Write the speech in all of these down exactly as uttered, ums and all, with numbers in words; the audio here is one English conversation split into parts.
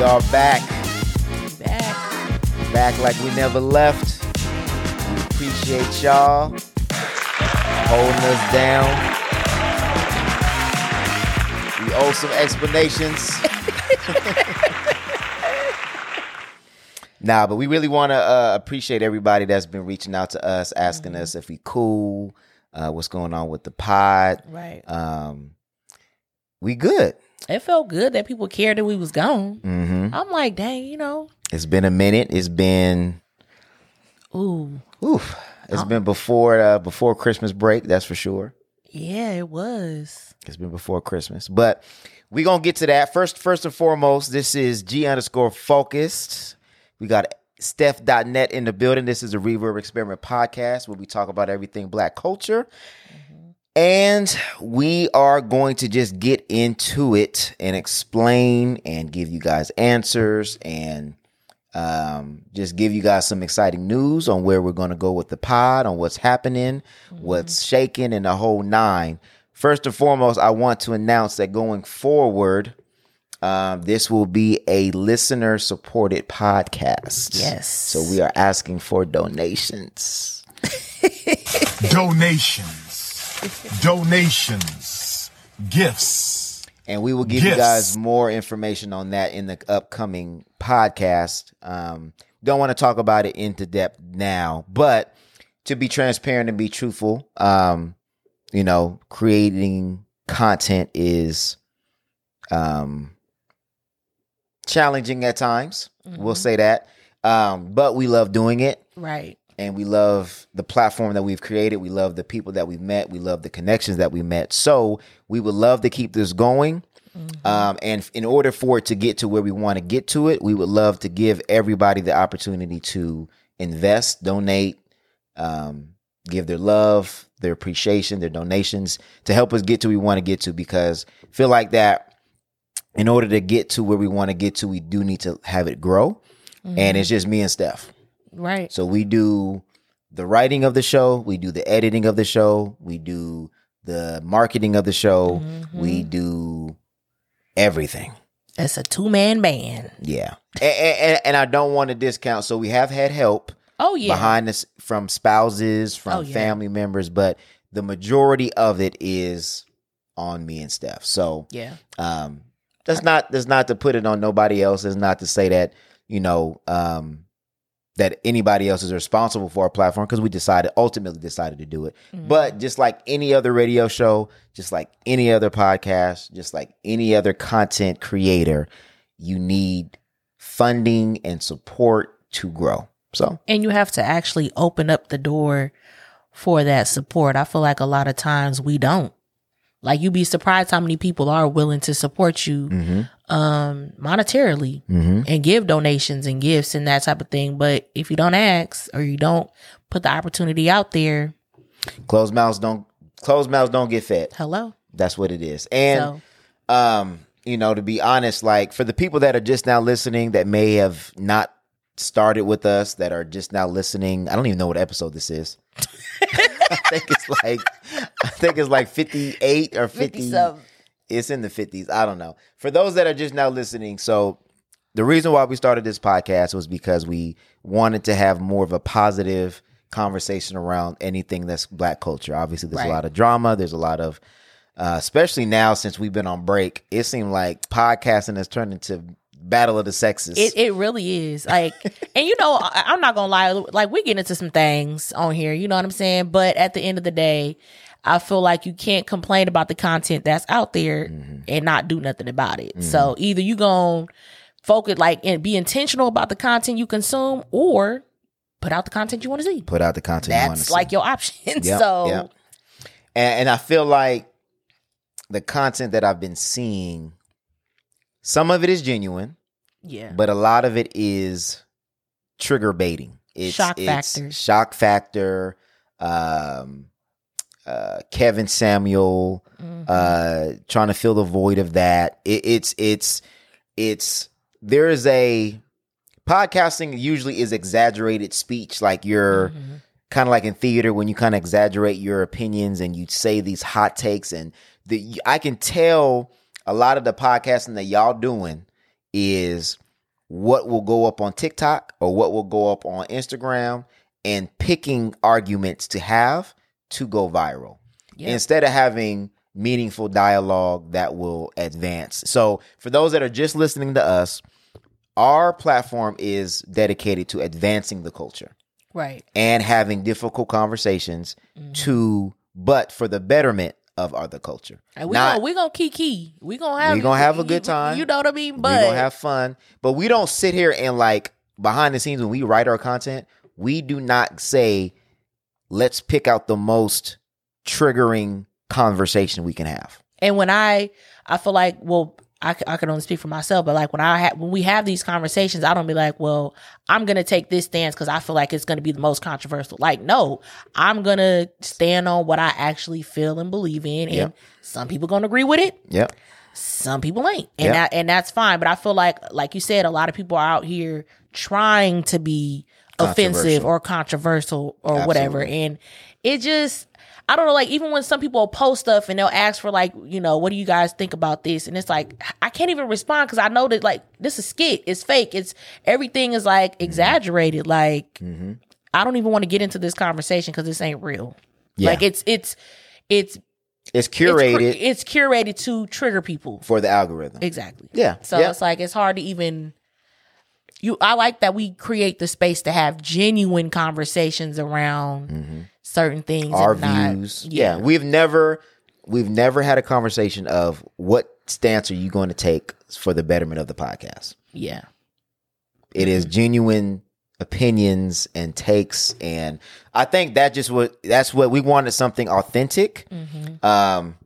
are back. Back. Back like we never left. We appreciate y'all holding us down. We owe some explanations. Nah, but we really want to uh, appreciate everybody that's been reaching out to us, asking mm-hmm. us if we cool, uh, what's going on with the pod. Right. Um, we good. It felt good that people cared that we was gone. Mm-hmm. I'm like, dang, you know. It's been a minute. It's been, ooh, oof. It's I'm, been before uh, before Christmas break. That's for sure. Yeah, it was. It's been before Christmas, but we gonna get to that first. First and foremost, this is G underscore focused. We got Steph dot net in the building. This is a Reverb Experiment podcast where we talk about everything Black culture. Mm-hmm. And we are going to just get into it and explain and give you guys answers and um, just give you guys some exciting news on where we're going to go with the pod, on what's happening, mm-hmm. what's shaking, and the whole nine. First and foremost, I want to announce that going forward, Um, this will be a listener-supported podcast. Yes. So we are asking for donations. Donations. Donations. Gifts. And we will give Gifts. you guys more information on that in the upcoming podcast. Um, don't want to talk about it into depth now, but to be transparent and be truthful, um, you know, creating content is... Um, challenging at times. Mm-hmm. We'll say that. Um, but we love doing it. Right. And we love the platform that we've created. We love the people that we've met. We love the connections that we met. So we would love to keep this going. Mm-hmm. Um, and in order for it to get to where we want to get to it, we would love to give everybody the opportunity to invest, donate, um, give their love, their appreciation, their donations to help us get to where we want to get to, because I feel like that in order to get to where we want to get to, we do need to have it grow. Mm-hmm. And it's just me and Steph. Right. So we do the writing of the show. We do the editing of the show. We do the marketing of the show. Mm-hmm. We do everything. It's a two-man band. Yeah. and, and, and I don't want to discount. So we have had help. Oh, yeah. Behind us from spouses, from oh, yeah. family members. But the majority of it is on me and Steph. So, yeah. Um, That's not that's not to put it on nobody else. It's not to say that, you know, um, that anybody else is responsible for our platform, because we decided, ultimately decided to do it. Mm-hmm. But just like any other radio show, just like any other podcast, just like any other content creator, you need funding and support to grow. So, and you have to actually open up the door for that support. I feel like a lot of times we don't. Like, you'd be surprised how many people are willing to support you mm-hmm. um, monetarily mm-hmm. and give donations and gifts and that type of thing. But if you don't ask or you don't put the opportunity out there, closed mouths don't closed mouths don't get fed. Hello, that's what it is. And so, um, you know, to be honest, like for the people that are just now listening, that may have not started with us, that are just now listening, I don't even know what episode this is. I think it's like I think it's like fifty-eight or fifty. fifty it's in the fifties. I don't know. For those that are just now listening, so the reason why we started this podcast was because we wanted to have more of a positive conversation around anything that's Black culture. Obviously, there's right. a lot of drama. There's a lot of, uh, especially now since we've been on break, it seemed like podcasting has turned into battle of the sexes. It it really is. Like, and you know, I, I'm not gonna lie, like we get into some things on here, you know what I'm saying? But at the end of the day, I feel like you can't complain about the content that's out there mm-hmm. and not do nothing about it. Mm-hmm. So either you gonna focus, like, and be intentional about the content you consume, or put out the content you want to see. Put out the content that's you want to see. That's like your option. Yep, so yep. And, and I feel like the content that I've been seeing, some of it is genuine, yeah, but a lot of it is trigger baiting. It's shock it's factor, shock factor. Um, uh, Kevin Samuel, mm-hmm. uh, trying to fill the void of that. It, it's it's it's there is a podcasting usually is exaggerated speech, like you're mm-hmm. kind of like in theater when you kind of exaggerate your opinions and you say these hot takes, and the I can tell a lot of the podcasting that y'all doing is what will go up on TikTok or what will go up on Instagram and picking arguments to have to go viral Yeah. instead of having meaningful dialogue that will advance. So for those that are just listening to us, our platform is dedicated to advancing the culture Right. and having difficult conversations to, but for the betterment of other culture. And we Not- gonna we gonna kiki. We gonna have We gonna have a you- good time. You know what I mean? We're But gonna have fun, but we don't sit here and like behind the scenes when we write our content, we do not say, let's pick out the most triggering conversation we can have. and when I I feel like well I, c- I can only speak for myself, but like when I ha- when we have these conversations, I don't be like, well, I'm gonna take this stance because I feel like it's gonna be the most controversial. Like, no, I'm gonna stand on what I actually feel and believe in, and Yep. some people gonna agree with it, Yep. some people ain't, and Yep. that and that's fine. But I feel like, like you said, a lot of people are out here trying to be offensive Controversial. or controversial or whatever, Absolutely. and it just. I don't know, like, even when some people post stuff and they'll ask for, like, you know, what do you guys think about this? And it's like, I can't even respond because I know that, like, this is skit. It's fake. It's everything is, like, exaggerated. Like, Mm-hmm. I don't even want to get into this conversation because this ain't real. Yeah. Like, it's, it's, it's, It's it's, cur- curated it's curated to trigger people. for the algorithm. Exactly. Yeah. So yeah. it's like, it's hard to even, you, I like that we create the space to have genuine conversations around certain things. our and not- views. Yeah. We've never we've never had a conversation of what stance are you going to take for the betterment of the podcast. Yeah. It is genuine opinions and takes, and I think that just what that's what we wanted, something authentic. Um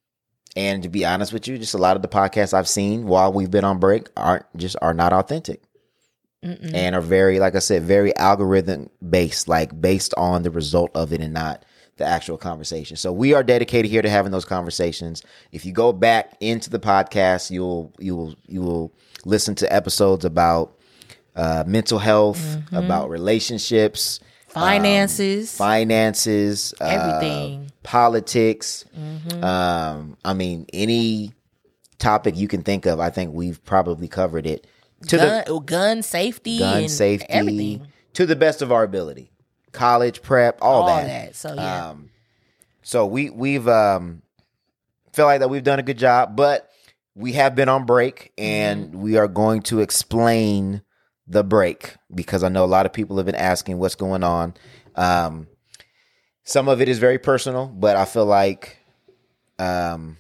and to be honest with you, just a lot of the podcasts I've seen while we've been on break aren't just are not authentic. And are very, like I said, very algorithm based, like based on the result of it and not the actual conversation. So we are dedicated here to having those conversations. If you go back into the podcast, you'll you will you will listen to episodes about uh, mental health, about relationships, Finances. um, finances, uh, Everything. politics. Um, I mean, any topic you can think of, I think we've probably covered it. To gun, the gun safety, gun and safety, everything, to the best of our ability, college prep, all, all that. that. So yeah, Um, so we we've um feel like that we've done a good job, but we have been on break, and Mm-hmm. we are going to explain the break because I know a lot of people have been asking what's going on. Um, some of it is very personal, but I feel like um.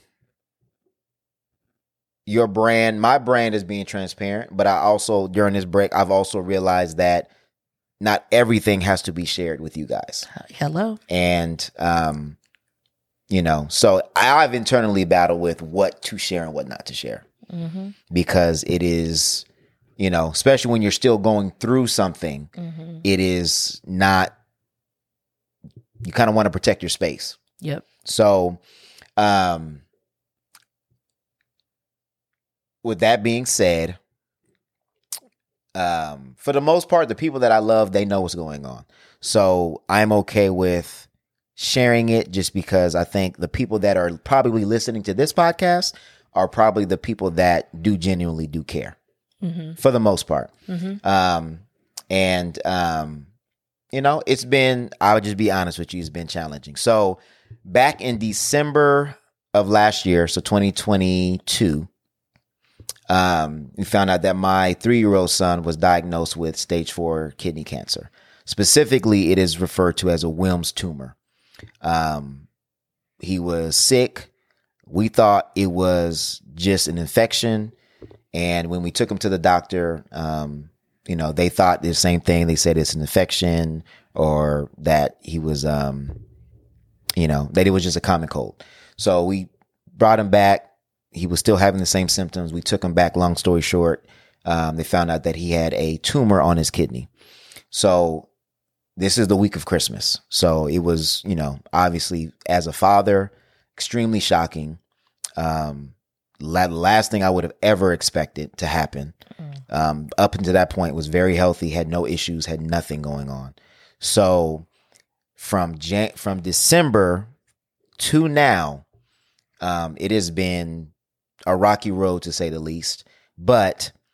your brand, my brand is being transparent, but I also, during this break, I've also realized that not everything has to be shared with you guys. hello. And, um, you know, so I've internally battled with what to share and what not to share Mm-hmm. because it is, you know, especially when you're still going through something, Mm-hmm. it is not, you kind of want to protect your space. Yep. So, um, with that being said, um, for the most part, the people that I love, they know what's going on. So I'm okay with sharing it just because I think the people that are probably listening to this podcast are probably the people that do genuinely do care Mm-hmm. for the most part. Mm-hmm. Um, and, um, you know, it's been, I'll just be honest with you, it's been challenging. So back in December of last year, so twenty twenty-two, um, we found out that my three-year-old son was diagnosed with stage four kidney cancer. Specifically, it is referred to as a Wilms tumor. Um, he was sick. We thought it was just an infection. And when we took him to the doctor, um, you know, they thought the same thing. They said it's an infection or that he was, um, you know, that it was just a common cold. So we brought him back. He was still having the same symptoms. We took him back. Long story short, um, they found out that he had a tumor on his kidney. So this is the week of Christmas. So it was, you know, obviously as a father, extremely shocking. Um, la- last thing I would have ever expected to happen. Um, up until that point was very healthy, had no issues, had nothing going on. So from Jan- from December to now, um, it has been a rocky road to say the least. But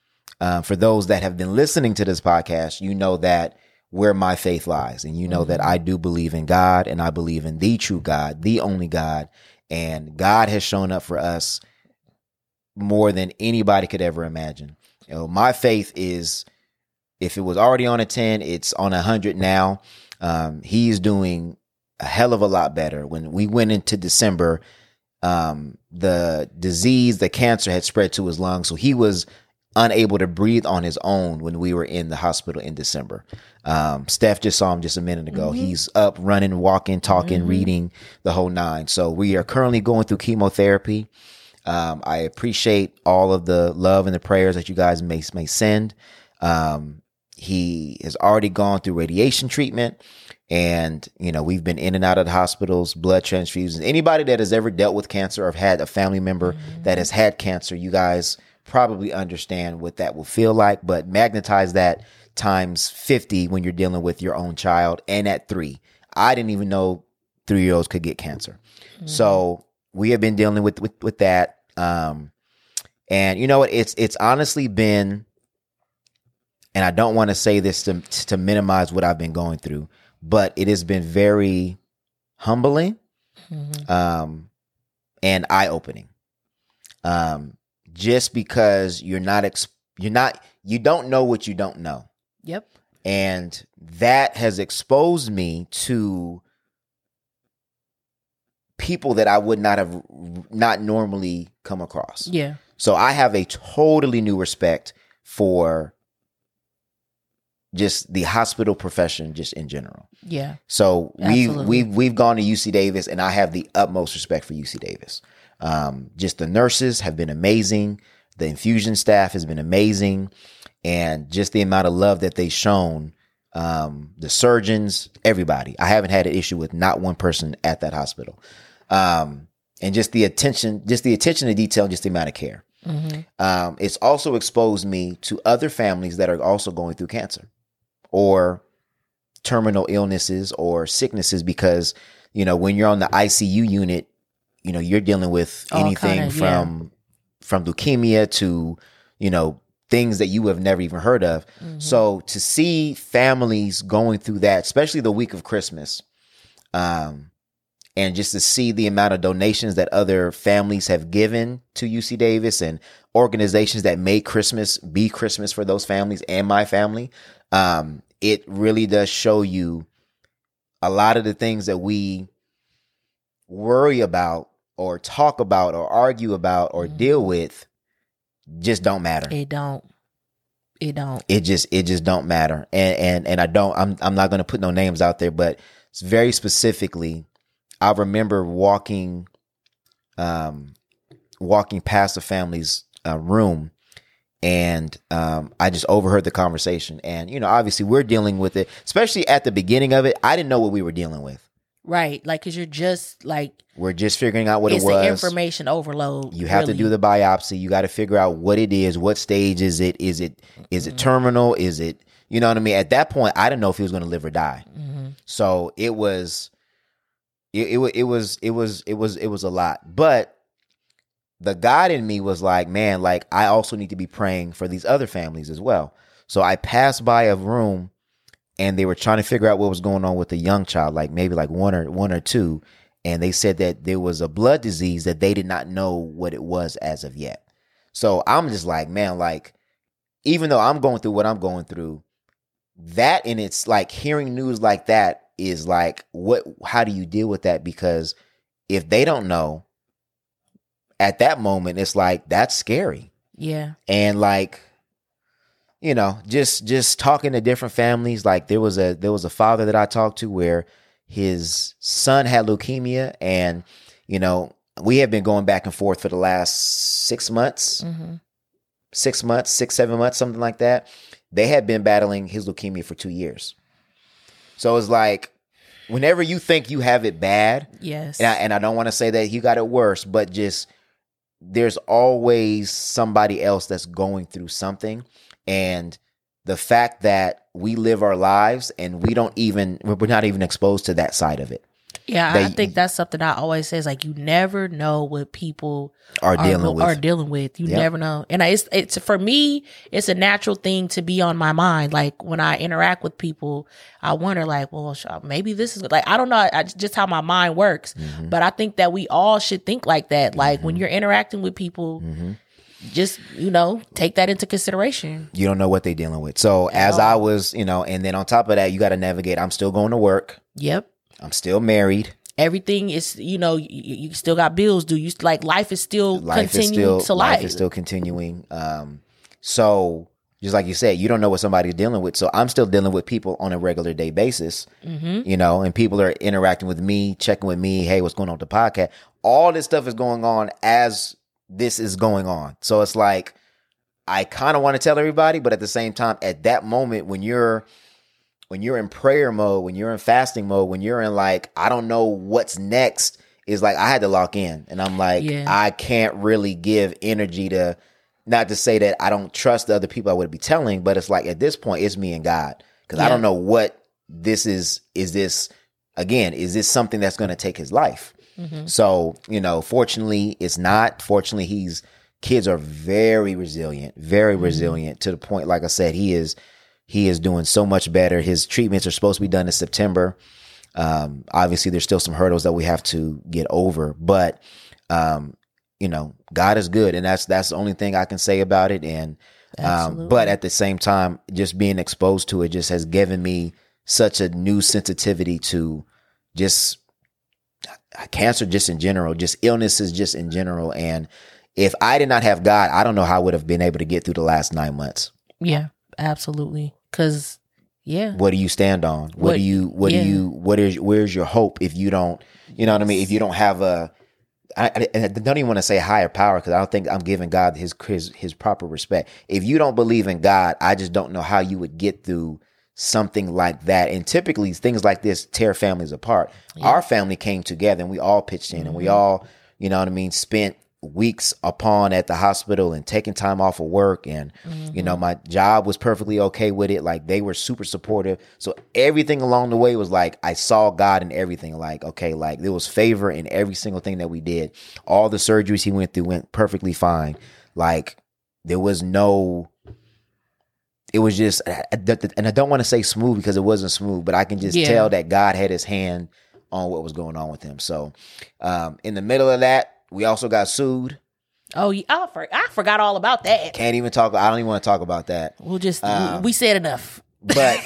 uh, for those that have been listening to this podcast, you know that where my faith lies. And you know mm-hmm. that I do believe in God, and I believe in the true God, the only God. And God has shown up for us more than anybody could ever imagine. You know, my faith is, if it was already on a ten, it's on a hundred now. Um, he's doing a hell of a lot better. When we went into December, um, the disease, the cancer had spread to his lungs. So he was unable to breathe on his own when we were in the hospital in December. Um, Steph just saw him just a minute ago. Mm-hmm. He's up, running, walking, talking, mm-hmm. reading, the whole nine. So we are currently going through chemotherapy. Um, I appreciate all of the love and the prayers that you guys may, may send. Um, he has already gone through radiation treatment, and, you know, we've been in and out of the hospitals, blood transfusions. Anybody that has ever dealt with cancer or had a family member mm-hmm. that has had cancer, you guys probably understand what that will feel like, but magnetize that times fifty when you're dealing with your own child. And at three, I didn't even know three-year-olds could get cancer. Mm-hmm. So we have been dealing with, with, with that. Um, and you know what, it's, it's honestly been, and I don't want to say this to, to minimize what I've been going through, but it has been very humbling, mm-hmm. um, and eye-opening. Um, just because you're not, ex- you're not, you don't know what you don't know. Yep. And that has exposed me to people that I would not have not normally come across. Yeah. So I have a totally new respect for just the hospital profession, just in general. Yeah. So we Absolutely. we've we've gone to U C Davis, and I have the utmost respect for U C Davis. Um, just the nurses have been amazing. The infusion staff has been amazing, and just the amount of love that they've shown. Um, the surgeons, everybody. I haven't had an issue with not one person at that hospital. Um, and just the attention, just the attention to detail, just the amount of care. Mm-hmm. Um, it's also exposed me to other families that are also going through cancer or terminal illnesses or sicknesses, because, you know, when you're on the I C U unit, you know, you're dealing with All anything kinda, from, yeah. from leukemia to, you know, things that you have never even heard of. Mm-hmm. So to see families going through that, especially the week of Christmas, um, and just to see the amount of donations that other families have given to U C Davis and organizations that made Christmas be Christmas for those families and my family, um, it really does show you a lot of the things that we worry about or talk about or argue about or mm-hmm. deal with just don't matter. It don't. It don't. It just it just don't matter. And and and I don't I'm I'm not going to put no names out there, but it's very specifically, I remember walking um walking past the family's uh, room, and um I just overheard the conversation. And, you know, obviously we're dealing with it, especially at the beginning of it. I didn't know what we were dealing with. Right. Like, cause you're just like, we're just figuring out what it was. It's the information overload. You have really. to do the biopsy. You got to figure out what it is. What stage is it? Is it, is it terminal? Is it, you know what I mean? At that point, I didn't know if he was going to live or die. Mm-hmm. So it was, it, it, it was, it was, it was, it was a lot. But the God in me was like, man, like, I also need to be praying for these other families as well. So I passed by a room, and they were trying to figure out what was going on with the young child, like maybe like one or one or two. And they said that there was a blood disease that they did not know what it was as of yet. So I'm just like, man, like, even though I'm going through what I'm going through, that in it's like hearing news like that is like, what, how do you deal with that? Because if they don't know at that moment, it's like, that's scary. Yeah. And like, you know, just just talking to different families. Like there was a there was a father that I talked to where his son had leukemia, and, you know, we have been going back and forth for the last six months, mm-hmm. six months, six, seven months, something like that. They had been battling his leukemia for two years. So it's like, whenever you think you have it bad, yes, and I, and I don't want to say that he got it worse, but just there's always somebody else that's going through something. And the fact that we live our lives and we don't even, we're not even exposed to that side of it. Yeah, they I think that's something I always say is like, you never know what people are dealing with. Are dealing with. You Yep. never know. And I, it's, it's, for me, it's a natural thing to be on my mind. Like when I interact with people, I wonder like, well, sh- maybe this is like, I don't know. I, just how my mind works. Mm-hmm. But I think that we all should think like that. Like mm-hmm. when you're interacting with people, mm-hmm. just, you know, take that into consideration. You don't know what they're dealing with. So At as all. I was, you know, and then on top of that, you got to navigate. I'm still going to work. Yep. I'm still married. Everything is, you know, you, you still got bills due. You like life is still life continuing is still, to life. Life is still continuing. Um, so just like you said, you don't know what somebody's dealing with. So I'm still dealing with people on a regular day basis, mm-hmm. you know, and people are interacting with me, checking with me. Hey, what's going on with the podcast? All this stuff is going on as this is going on. So it's like, I kind of want to tell everybody, but at the same time, at that moment, when you're when you're in prayer mode, when you're in fasting mode, when you're in like, I don't know what's next, is like, I had to lock in. And I'm like, yeah. I can't really give energy to, not to say that I don't trust the other people I would be telling, but it's like, at this point, it's me and God. Because yeah. I don't know what this is. Is this, again, is this something that's going to take his life? Mm-hmm. So, you know, fortunately, it's not. Fortunately, he's, kids are very resilient, very mm-hmm. resilient to the point, like I said, he is, he is doing so much better. His treatments are supposed to be done in September. Um, obviously, there's still some hurdles that we have to get over, but, um, you know, God is good. And that's, that's the only thing I can say about it. And, um, but at the same time, just being exposed to it just has given me such a new sensitivity to just cancer, just in general, just illnesses, just in general. And if I did not have God, I don't know how I would have been able to get through the last nine months. Yeah, absolutely. Cause yeah. What do you stand on? What, what do you, what yeah. do you, what is, where's your hope if you don't, you know what I mean? If you don't have a, I, I, I don't even want to say higher power, because I don't think I'm giving God his, his, his proper respect. If you don't believe in God, I just don't know how you would get through something like that. And typically things like this tear families apart. Yeah. Our family came together and we all pitched in mm-hmm. and we all, you know what I mean, spent weeks upon at the hospital and taking time off of work. And, mm-hmm. you know, my job was perfectly okay with it. Like, they were super supportive. So everything along the way was like, I saw God in everything. Like, okay, like there was favor in every single thing that we did. All the surgeries he went through went perfectly fine. Like, there was no, it was just, and I don't want to say smooth because it wasn't smooth, but I can just yeah. tell that God had his hand on what was going on with him. So um, in the middle of that, we also got sued. Oh, I, for, I forgot all about that. Can't even talk. I don't even want to talk about that. We'll just, um, we said enough. But,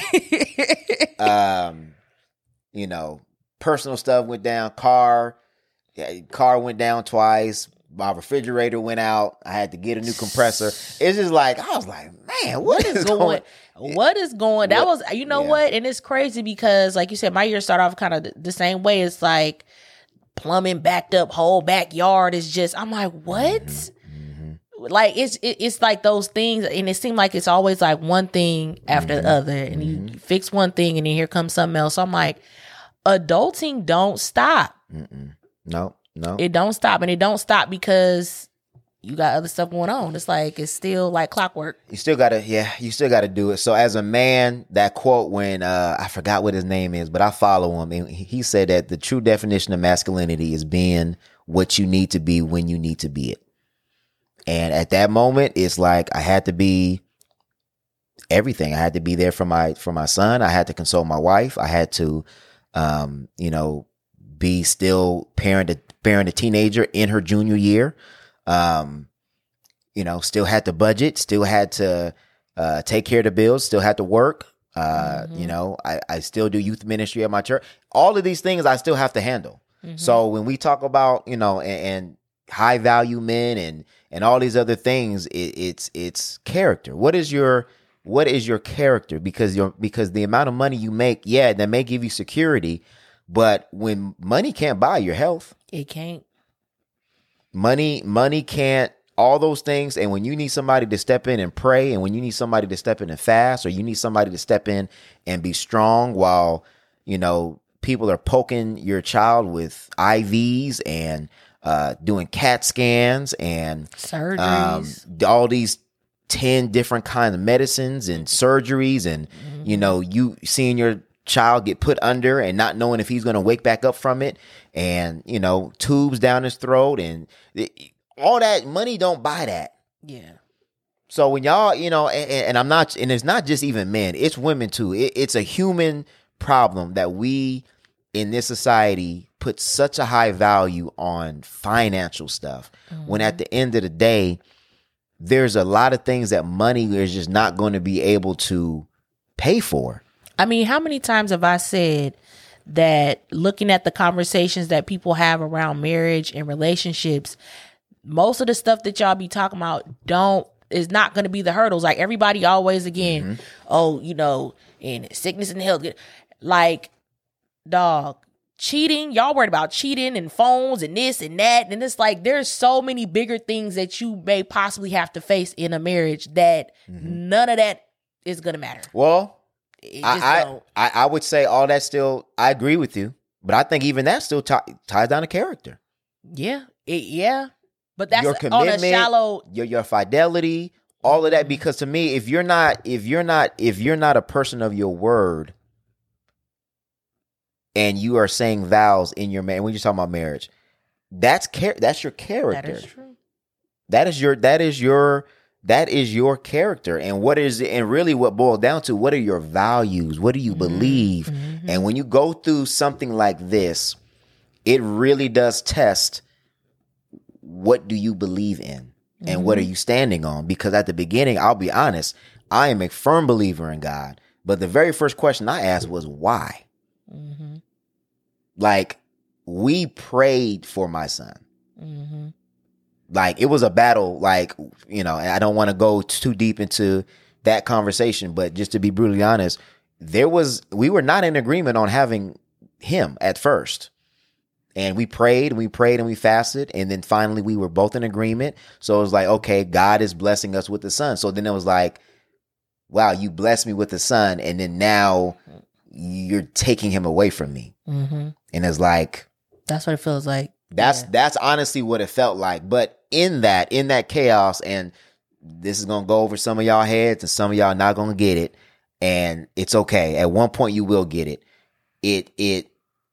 um, you know, personal stuff went down. Car, yeah, car went down twice. My refrigerator went out. I had to get a new compressor. It's just like, I was like, man, what, what is going on? What is going? That what, was, you know yeah. what? And it's crazy because, like you said, my year started off kind of the same way. It's like, plumbing backed up, whole backyard is just, I'm like, what? Mm-hmm. Like, it's it, it's like those things, and it seemed like it's always like one thing after mm-hmm. the other, and mm-hmm. you fix one thing and then here comes something else. So I'm like, adulting don't stop. Mm-mm. No, no. It don't stop, and it don't stop because you got other stuff going on. It's like, it's still like clockwork. You still gotta, yeah, you still gotta do it. So as a man, that quote when, uh, I forgot what his name is, but I follow him. And he said that the true definition of masculinity is being what you need to be when you need to be it. And at that moment, it's like, I had to be everything. I had to be there for my, for my son. I had to console my wife. I had to, um, you know, be still parent, a, parent a teenager in her junior year. Um, you know, still had to budget, still had to, uh, take care of the bills, still had to work. Uh, mm-hmm. you know, I, I still do youth ministry at my church. All of these things I still have to handle. Mm-hmm. So when we talk about, you know, and, and high value men and, and all these other things, it, it's, it's character. What is your, what is your character? Because your, because the amount of money you make, yeah, that may give you security, but when money can't buy your health, it can't. Money, money can't, all those things. And when you need somebody to step in and pray, and when you need somebody to step in and fast, or you need somebody to step in and be strong while, you know, people are poking your child with I Vs and uh, doing CAT scans and surgeries, um, all these ten different kinds of medicines and surgeries. And, mm-hmm. you know, you seeing your child get put under and not knowing if he's going to wake back up from it, and, you know, tubes down his throat, and it, all that money don't buy that. Yeah. So when y'all, you know, and, and I'm not, and it's not just even men, it's women too. It, it's a human problem that we in this society put such a high value on financial stuff, mm-hmm. when at the end of the day, there's a lot of things that money is just not going to be able to pay for. I mean, how many times have I said that looking at the conversations that people have around marriage and relationships, most of the stuff that y'all be talking about don't is not going to be the hurdles. Like everybody always again, mm-hmm. oh, you know, in sickness and health, like dog cheating. Y'all worried about cheating and phones and this and that, and it's like there's so many bigger things that you may possibly have to face in a marriage that mm-hmm. none of that is going to matter. Well. I, I, I I would say all that still, I agree with you, but I think even that still t- ties down to character. Yeah, it, yeah, but that's your commitment, on a shallow, your your fidelity, all of that. Because to me, if you're not, if you're not, if you're not a person of your word, and you are saying vows in your marriage, when you're talking about marriage, that's char- that's your character. That is true. That is your that is your. That is your character, and what is and really what boils down to, what are your values? What do you mm-hmm. believe? Mm-hmm. And when you go through something like this, it really does test what do you believe in and mm-hmm. what are you standing on? Because at the beginning, I'll be honest, I am a firm believer in God, but the very first question I asked was why? Mm-hmm. Like, we prayed for my son. Mm-hmm. Like, it was a battle, like, you know, and I don't want to go too deep into that conversation, but just to be brutally honest, there was, we were not in agreement on having him at first. And we prayed and we prayed and we fasted. And then finally we were both in agreement. So it was like, okay, God is blessing us with the son. So then it was like, wow, you blessed me with the son. And then now you're taking him away from me. Mm-hmm. And it's like, that's what it feels like. That's yeah. that's honestly what it felt like. But in that, in that chaos, and this is going to go over some of y'all heads and some of y'all not going to get it. And it's okay. At one point you will get it. It, it,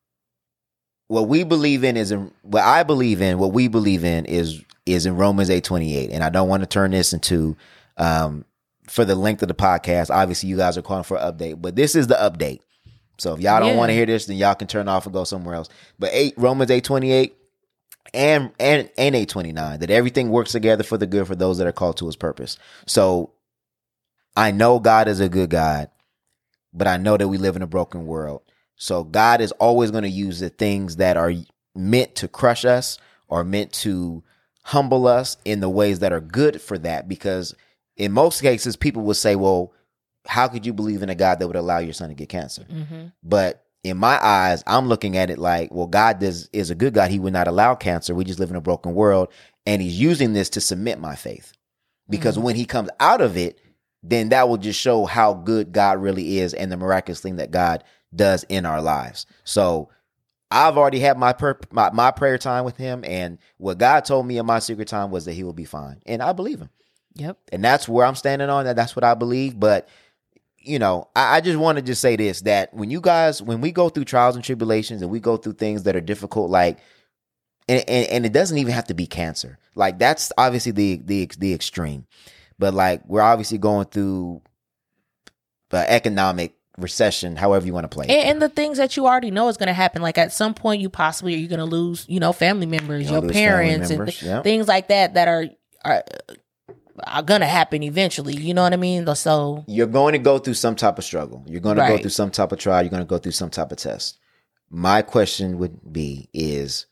what we believe in is, in, what I believe in, what we believe in is, is in Romans eight twenty-eight. And I don't want to turn this into, um, for the length of the podcast, obviously you guys are calling for an update, but this is the update. So if y'all don't yeah. want to hear this, then y'all can turn off and go somewhere else. But eight, Romans eight twenty-eight and and and eight twenty-nine, that everything works together for the good for those that are called to his purpose. So I know God is a good God, but I know that we live in a broken world. So God is always going to use the things that are meant to crush us or meant to humble us in the ways that are good for that. Because in most cases, people will say, well, how could you believe in a God that would allow your son to get cancer? Mm-hmm. But in my eyes, I'm looking at it like, well, God does, is a good God. He would not allow cancer. We just live in a broken world. And he's using this to cement my faith. Because mm-hmm. when he comes out of it, then that will just show how good God really is and the miraculous thing that God does in our lives. So I've already had my, per- my my prayer time with him. And what God told me in my secret time was that he will be fine. And I believe him. Yep. And that's where I'm standing on that. That's what I believe. But you know, I, I just want to just say this, that when you guys, when we go through trials and tribulations and we go through things that are difficult, like, and, and, and it doesn't even have to be cancer. Like, that's obviously the, the, the extreme, but like, we're obviously going through the economic recession, however you want to play it. And, and the things that you already know is going to happen. Like at some point you possibly, you're going to lose, you know, family members, your parents members, and th- yeah. things like that, that are, are, are gonna happen eventually. You know what I mean? So you're going to go through some type of struggle. You're going to right. go through some type of trial. You're going to go through some type of test. My question would be is,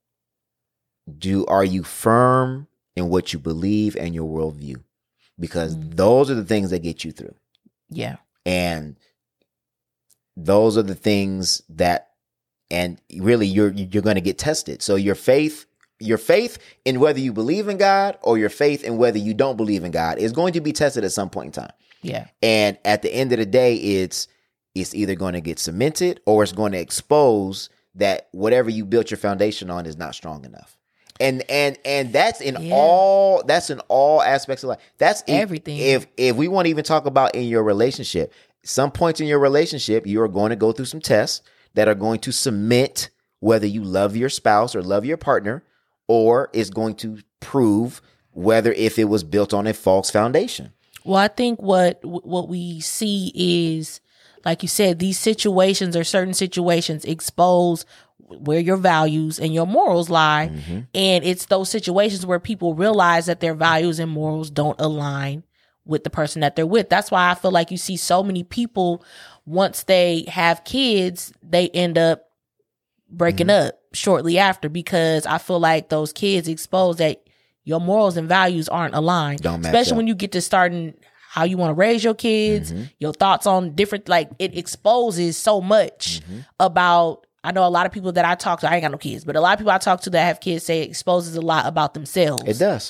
do are you firm in what you believe and your worldview? Because mm-hmm. those are the things that get you through. Yeah. And those are the things that, and really you're you're going to get tested. So your faith Your faith in whether you believe in God or your faith in whether you don't believe in God is going to be tested at some point in time. Yeah. And at the end of the day, it's it's either going to get cemented or it's going to expose that whatever you built your foundation on is not strong enough. And and and that's in yeah. all that's in all aspects of life. That's everything. If if we want to even talk about in your relationship, some points in your relationship, you are going to go through some tests that are going to cement whether you love your spouse or love your partner, or is going to prove whether if it was built on a false foundation. Well, I think what what we see is, like you said, these situations or certain situations expose where your values and your morals lie. Mm-hmm. And it's those situations where people realize that their values and morals don't align with the person that they're with. That's why I feel like you see so many people, once they have kids, they end up breaking mm-hmm. up shortly after, because I feel like those kids expose that your morals and values aren't aligned. Don't match Especially up. when you get to starting how you want to raise your kids, mm-hmm. your thoughts on different, like it exposes so much mm-hmm. about, I know a lot of people that I talk to, I ain't got no kids, but a lot of people I talk to that have kids say it exposes a lot about themselves. It does.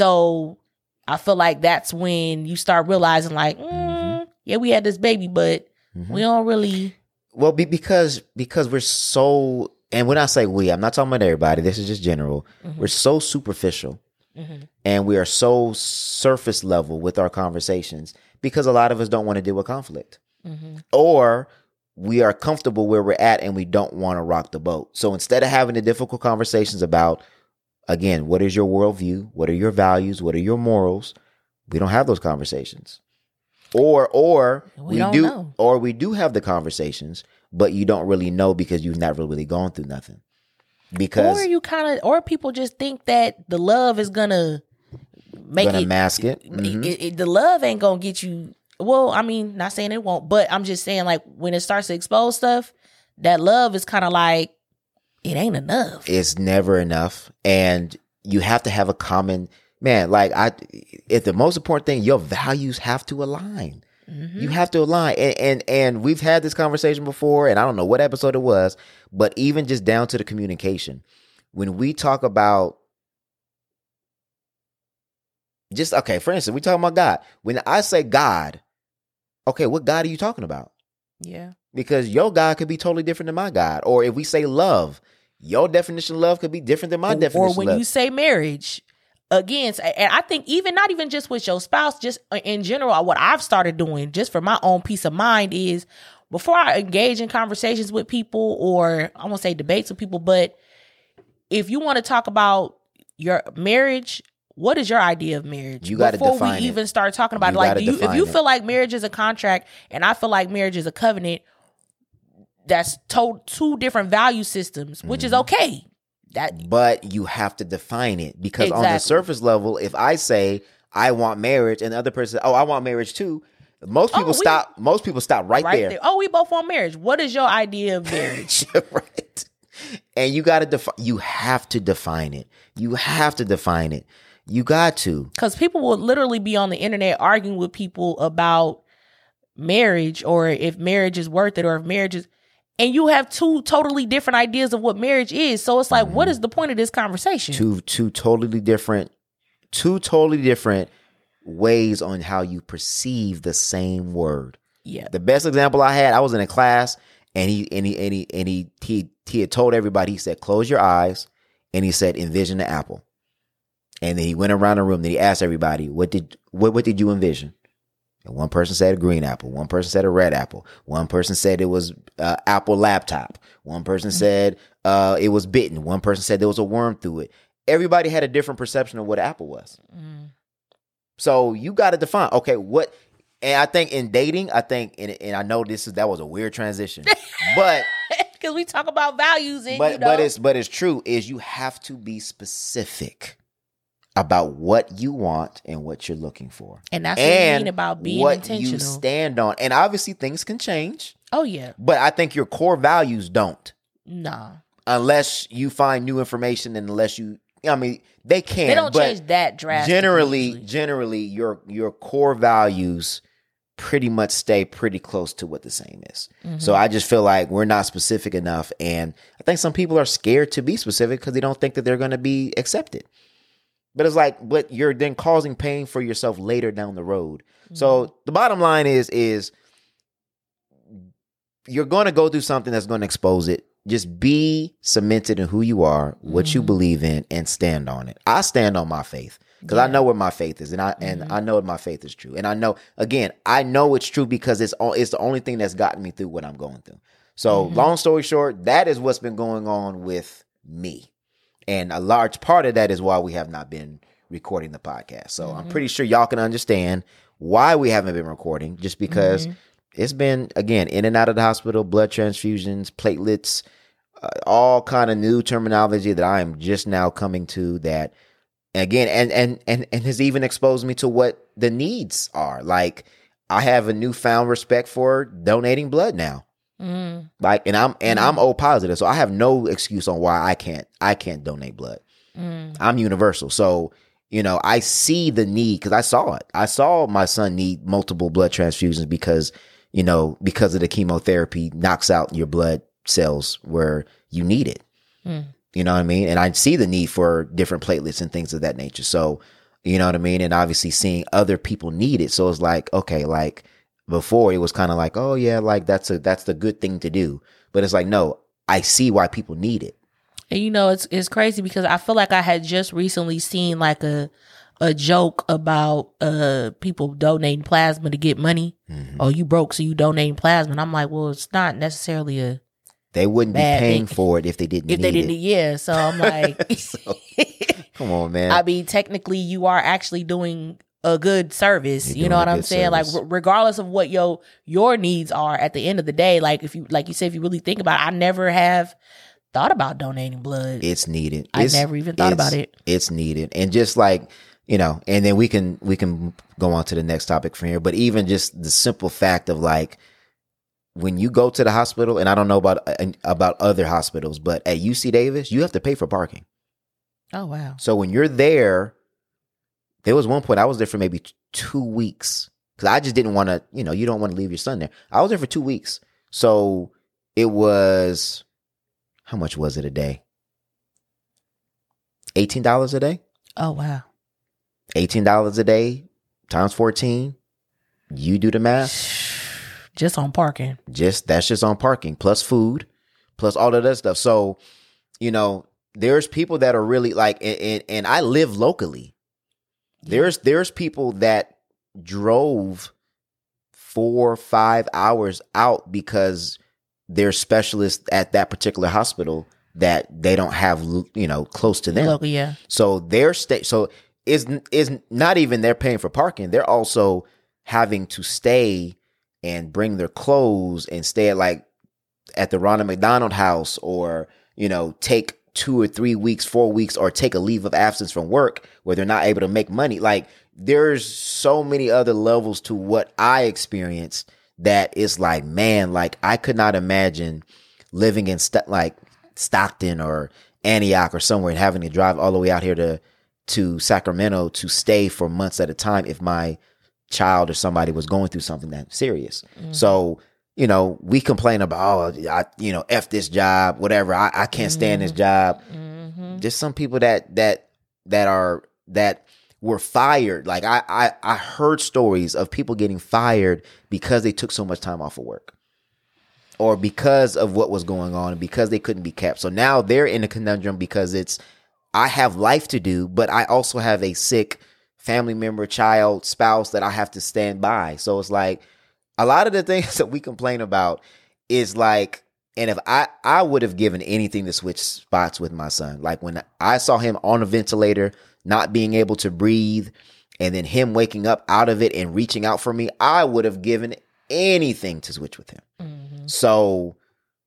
So I feel like that's when you start realizing like, mm, mm-hmm. yeah, we had this baby, but mm-hmm. we don't really. Well, be, because because we're so, and when I say we, I'm not talking about everybody. This is just general. Mm-hmm. We're so superficial, mm-hmm. and we are so surface level with our conversations because a lot of us don't want to deal with conflict, mm-hmm. or we are comfortable where we're at and we don't want to rock the boat. So instead of having the difficult conversations about, again, what is your worldview? What are your values? What are your morals? We don't have those conversations. Or or we, we don't do know. or we do have the conversations, but you don't really know because you've never really gone through nothing. Because or you kind of or people just think that the love is gonna make gonna it mask it. Mm-hmm. It, it. The love ain't gonna get you. Well, I mean, not saying it won't, but I'm just saying, like, when it starts to expose stuff, that love is kind of like, it ain't enough. It's never enough. And you have to have a common, man, like, I, if the most important thing, your values have to align. Mm-hmm. You have to align. And, and, and we've had this conversation before, and I don't know what episode it was, but even just down to the communication. When we talk about, just, okay, for instance, we talking about God. When I say God, okay, what God are you talking about? Yeah. Because your God could be totally different than my God. Or if we say love, your definition of love could be different than my or, definition or of when love. you say marriage, again, and I think even not even just with your spouse, just in general, what I've started doing just for my own peace of mind is before I engage in conversations with people, or I won't say debates with people, but if you want to talk about your marriage, what is your idea of marriage? You got to define it. Before we even start talking about You it, like, gotta do you, if define you it. feel like marriage is a contract and I feel like marriage is a covenant, that's to- two different value systems, which Mm-hmm. is okay. That, But you have to define it, because on the Exactly. surface level, if I say I want marriage and the other person, oh, I want marriage too, most people Oh, we- stop. Most people stop right, right there. there. Oh, we both want marriage. What is your idea of marriage? Right. And you got to define. You have to define it. You have to define it. You got to. Because people will literally be on the internet arguing with people about marriage, or if marriage is worth it, or if marriage is, and you have two totally different ideas of what marriage is. So it's like, mm-hmm. what is the point of this conversation? Two two totally different, two totally different ways on how you perceive the same word. Yeah. The best example I had, I was in a class, and he and he and he and he he, he had told everybody, he said, close your eyes, and he said, envision the apple. And then he went around the room, then he asked everybody, what did what what did you envision? And one person said a green apple. One person said a red apple. One person said it was uh, Apple laptop. One person mm-hmm. said uh, it was bitten. One person said there was a worm through it. Everybody had a different perception of what Apple was. Mm. So you got to define, okay, what, and I think in dating, I think, and, and I know this is, that was a weird transition, but. Because we talk about values and, but, you know. But it's, but it's true, is you have to be specific about what you want and what you're looking for. And that's what I mean about being what intentional. you stand on. And obviously things can change. Oh, yeah. But I think your core values don't. Nah. Unless you find new information, and unless you, I mean, they can. They don't but change that drastically. Generally, usually. generally, your your core values pretty much stay pretty close to what the same is. Mm-hmm. So I just feel like we're not specific enough. And I think some people are scared to be specific because they don't think that they're going to be accepted. But it's like, but you're then causing pain for yourself later down the road. Mm-hmm. So the bottom line is, is you're going to go through something that's going to expose it. Just be cemented in who you are, what mm-hmm. you believe in, and stand on it. I stand on my faith. because I know where my faith is, and I and mm-hmm. I know my faith is true, and I know again I know it's true because it's it's the only thing that's gotten me through what I'm going through. So, mm-hmm. long story short, that is what's been going on with me, and a large part of that is why we have not been recording the podcast. So, mm-hmm. I'm pretty sure y'all can understand why we haven't been recording, just because mm-hmm. it's been again in and out of the hospital, blood transfusions, platelets. Uh, all kind of new terminology that I am just now coming to that again, and, and, and, and has even exposed me to what the needs are. Like I have a newfound respect for donating blood now. Mm. Like, and I'm, and mm. I'm O positive. So I have no excuse on why I can't, I can't donate blood. Mm. I'm universal. So, you know, I see the need because I saw it. I saw my son need multiple blood transfusions because, you know, because of the chemotherapy knocks out your blood cells where you need it. Mm. You know what I mean? And I see the need for different platelets and things of that nature. So, you know what I mean? And obviously seeing other people need it. So it's like, okay, like before it was kind of like, oh yeah, like that's a, that's the good thing to do. But it's like, no, I see why people need it. And you know, it's, it's crazy because I feel like I had just recently seen like a, a joke about uh people donating plasma to get money. Mm-hmm. Oh, you broke, so you donating plasma. And I'm like, well, it's not necessarily a They wouldn't be paying thing. for it if they didn't if need they didn't, it. Yeah. So I'm like, so, come on, man. I mean, technically, you are actually doing a good service. You're you know what I'm saying? Service. Like, r- regardless of what your your needs are, at the end of the day, like if you like you said, if you really think about it, I never have thought about donating blood. It's needed. I it's, never even thought about it. It's needed, and just like you know, and then we can we can go on to the next topic from here. But even just the simple fact of like, when you go to the hospital, and I don't know about about other hospitals, but at U C Davis, you have to pay for parking. Oh, wow. So when you're there, there was one point I was there for maybe two weeks because I just didn't want to, you know, you don't want to leave your son there. I was there for two weeks. So it was, how much was it a day? eighteen dollars a day. Oh, wow. eighteen dollars a day times fourteen. You do the math. Just on parking. Just that's just on parking, plus food, plus all of that stuff. So, you know, there's people that are really like, and, and, and I live locally. There's there's people that drove four, five hours out because they're specialists at that particular hospital that they don't have, you know, close to them. Local, yeah. So they're stay. So is is not even they're paying for parking. They're also having to stay and bring their clothes and stay at like at the Ronald McDonald House, or, you know, take two or three weeks, four weeks, or take a leave of absence from work where they're not able to make money. Like there's so many other levels to what I experienced that it's like, man, like I could not imagine living in st- like Stockton or Antioch or somewhere and having to drive all the way out here to, to Sacramento to stay for months at a time if my child or somebody was going through something that serious. Mm-hmm. So, you know, we complain about, oh, I, you know, F this job, whatever. I, I can't mm-hmm. stand this job. Mm-hmm. Just some people that, that, that are, that were fired. Like I, I, I heard stories of people getting fired because they took so much time off of work or because of what was going on and because they couldn't be kept. So now they're in a conundrum because it's, I have life to do, but I also have a sick family member, child, spouse that I have to stand by. So it's like a lot of the things that we complain about is like, and if I, I would have given anything to switch spots with my son. Like when I saw him on a ventilator, not being able to breathe, and then him waking up out of it and reaching out for me, I would have given anything to switch with him. Mm-hmm. So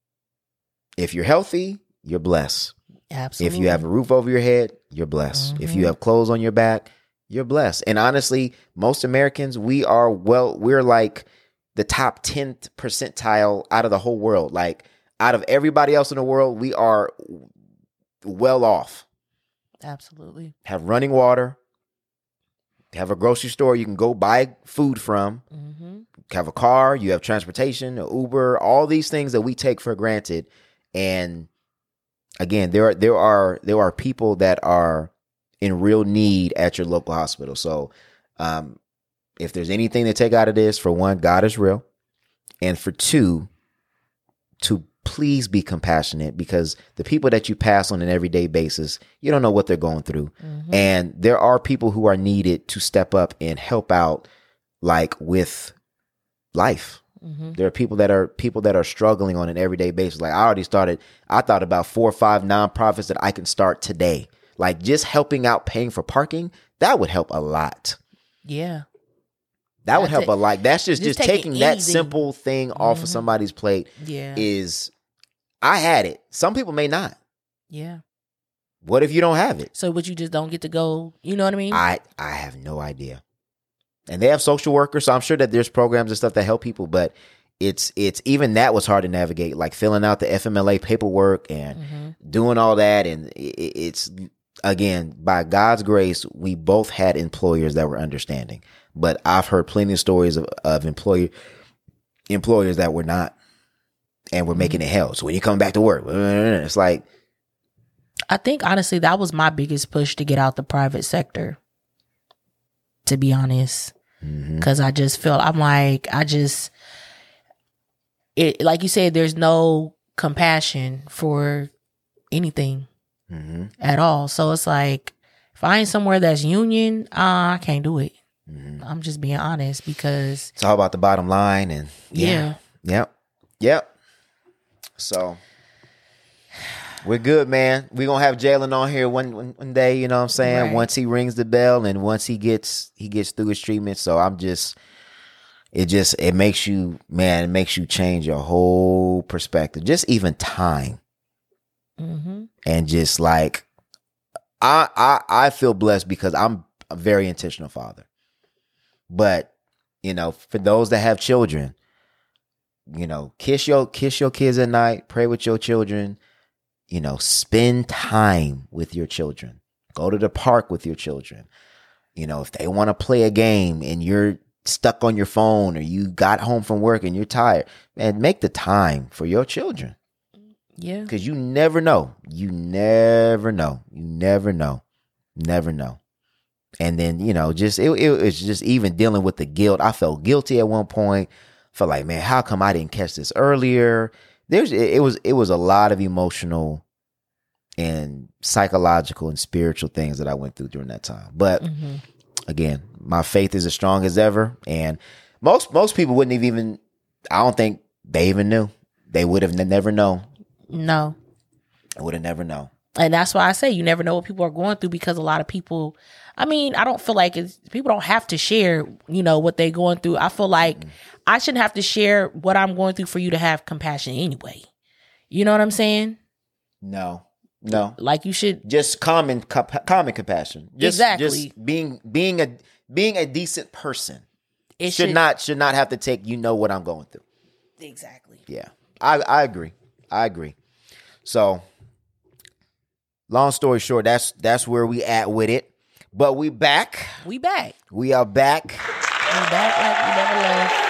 if you're healthy, you're blessed. Absolutely. If you have a roof over your head, you're blessed. Mm-hmm. If you have clothes on your back, you're blessed. And honestly, most Americans, we are well, we're like the top tenth percentile out of the whole world. Like out of everybody else in the world, we are well off. Absolutely. Have running water, have a grocery store you can go buy food from, mm-hmm. have a car, you have transportation, Uber, all these things that we take for granted. And again, there are, there are, there are people that are in real need at your local hospital. So, um, if there's anything to take out of this, for one, God is real. And for two, to please be compassionate, because the people that you pass on an everyday basis, you don't know what they're going through. Mm-hmm. And there are people who are needed to step up and help out, like with life. Mm-hmm. There are people that are people that are struggling on an everyday basis. Like I already started, I thought about four or five nonprofits that I can start today. Like just helping out, paying for parking, that would help a lot. Yeah. That That's would help it. a lot. That's just, just, just taking that easy. simple thing mm-hmm. off of somebody's plate. Yeah. Is, I had it. Some people may not. Yeah. What if you don't have it? So, but you just don't get to go, you know what I mean? I, I have no idea. And they have social workers, so I'm sure that there's programs and stuff that help people, but it's it's even that was hard to navigate, like filling out the F M L A paperwork and mm-hmm. doing all that. And it, it's, again, by God's grace, we both had employers that were understanding. But I've heard plenty of stories of, of employer employers that were not, and were mm-hmm. making it hell. So when you come back to work, it's like. I think, honestly, that was my biggest push to get out the private sector, to be honest. Because mm-hmm. I just feel, I'm like, I just, it like you said, there's no compassion for anything mm-hmm. at all. So it's like, if I ain't somewhere that's union, uh, I can't do it. Mm-hmm. I'm just being honest, because it's all about the bottom line. And yeah, yeah. yep, yep. So we're good, man. We're going to have Jalen on here one, one one day, you know what I'm saying? Right. Once he rings the bell and once he gets he gets through his treatment. So I'm just, it just, it makes you, man, it makes you change your whole perspective. Just even time. Mm-hmm. And just like, I, I I feel blessed because I'm a very intentional father. But, you know, for those that have children, you know, kiss your kiss your kids at night, pray with your children. You know, spend time with your children. Go to the park with your children. You know, if they want to play a game and you're stuck on your phone, or you got home from work and you're tired, man, make the time for your children. Yeah. Because you never know. You never know. You never know. Never know. And then, you know, just, it, it, it's just even dealing with the guilt. I felt guilty at one point. Felt like, man, how come I didn't catch this earlier? There's it, it was it was a lot of emotional and psychological and spiritual things that I went through during that time. But mm-hmm. again, my faith is as strong as ever. And most most people wouldn't have even, I don't think they even knew. They would have never known. No. I would have never known. And that's why I say you never know what people are going through, because a lot of people, I mean, I don't feel like it's, people don't have to share, you know, what they're going through. I feel like mm-hmm. I shouldn't have to share what I'm going through for you to have compassion anyway. You know what I'm saying? No, no. Like you should just common, common compassion. Just, exactly. Just being, being a, being a decent person. It should, should not, should not have to take, you know what I'm going through. Exactly. Yeah. I, I agree. I agree. So long story short, that's, that's where we at with it. But we back. We back. We are back. We back like we never left.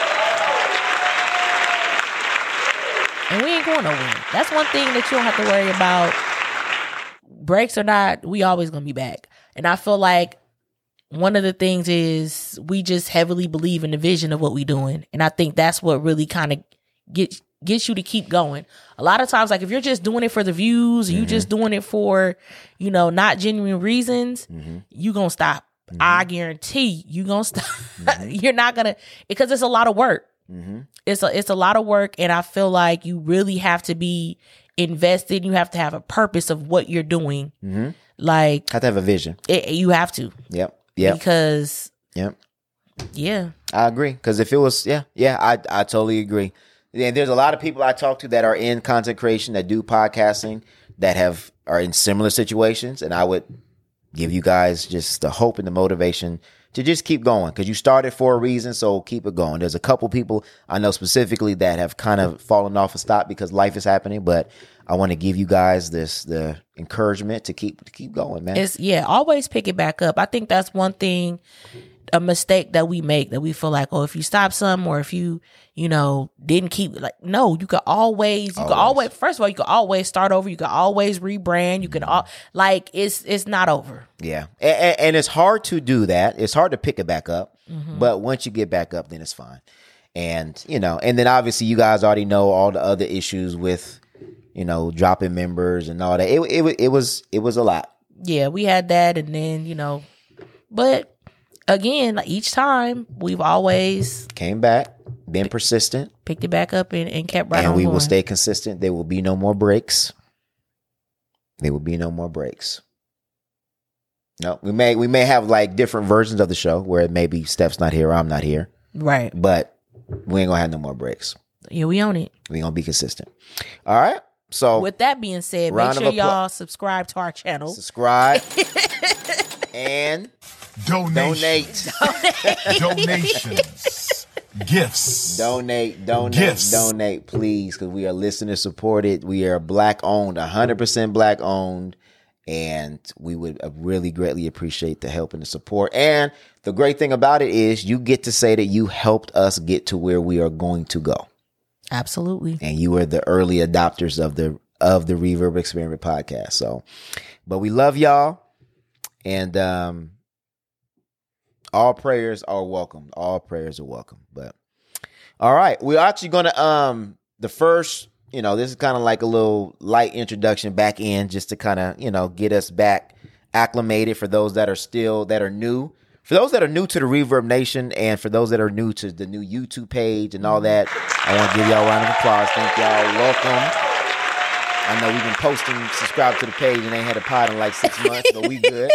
And we ain't going nowhere. That's one thing that you don't have to worry about. Breaks or not, we always gonna be back. And I feel like one of the things is we just heavily believe in the vision of what we doing. And I think that's what really kind of gets gets you to keep going. A lot of times, like if you're just doing it for the views, mm-hmm. you just doing it for, you know, not genuine reasons, mm-hmm. you gonna stop. Mm-hmm. I guarantee you gonna stop. Mm-hmm. You're not gonna, because it's a lot of work. Mm-hmm. It's a it's a lot of work, and I feel like you really have to be invested. You have to have a purpose of what you're doing. Mm-hmm. Like, have to have a vision. It, you have to. Yep. Yep. Because. Yep. Yeah. I agree. Because if it was, yeah, yeah, I I totally agree. And there's a lot of people I talk to that are in content creation, that do podcasting, that have are in similar situations, and I would give you guys just the hope and the motivation to just keep going, because you started for a reason, so keep it going. There's a couple people I know specifically that have kind of fallen off a stop because life is happening, but I want to give you guys this the encouragement to keep to keep going, man. It's yeah, always pick it back up. I think that's one thing, a mistake that we make, that we feel like, oh, if you stop some, or if you, you know, didn't keep, like, no, you could always, you always. could always, first of all, you could always start over. You could always rebrand. You could all, like, it's, it's not over. Yeah. And, and it's hard to do that. It's hard to pick it back up. Mm-hmm. But once you get back up, then it's fine. And, you know, and then obviously you guys already know all the other issues with, you know, dropping members and all that. It, it, it was, it was a lot. Yeah, we had that. And then, you know, but again, like each time we've always came back, been persistent, picked it back up and, and kept right and on we going. will stay consistent. There will be no more breaks. There will be no more breaks. No, we may, we may have like different versions of the show where maybe Steph's not here or I'm not here. Right. But we ain't gonna have no more breaks. Yeah, we own it. We gonna be consistent. All right. So with that being said, make sure y'all subscribe to our channel. Subscribe and Donation. donate. Donations. Gifts. Donate, donate, Gifts. donate, please, because we are listener supported. We are black owned, one hundred percent black owned. And we would really greatly appreciate the help and the support. And the great thing about it is you get to say that you helped us get to where we are going to go. Absolutely. And you were the early adopters of the of the Reverb Experiment podcast. So, but we love y'all. And um, all prayers are welcome. All prayers are welcome. But all right, we're actually going to um the first. You know, this is kind of like a little light introduction back in just to kind of, you know, get us back acclimated for those that are still, that are new. For those that are new to the Reverb Nation and for those that are new to the new YouTube page and all that, I want to give y'all a round of applause. Thank y'all. Welcome. I know we've been posting, subscribe to the page and ain't had a pod in like six months, but we good.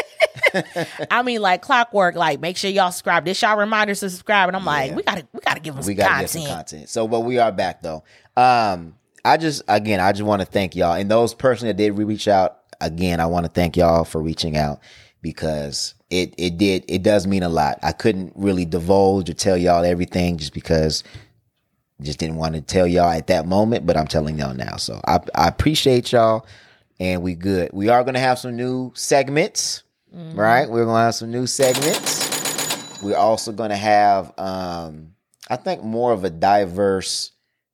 I mean, like clockwork, like make sure y'all subscribe. This y'all reminders to subscribe. And I'm like, Yeah. we gotta, we gotta give them We some gotta content. get some content. So, but we are back though. Um, I just, again, I just want to thank y'all. And those person that did reach out, again, I want to thank y'all for reaching out because it, it did, it does mean a lot. I couldn't really divulge or tell y'all everything just because I just didn't want to tell y'all at that moment, but I'm telling y'all now. So I, I appreciate y'all and we good. We are going to have some new segments, mm-hmm. right? We're going to have some new segments. We're also going to have, um, I think more of a diverse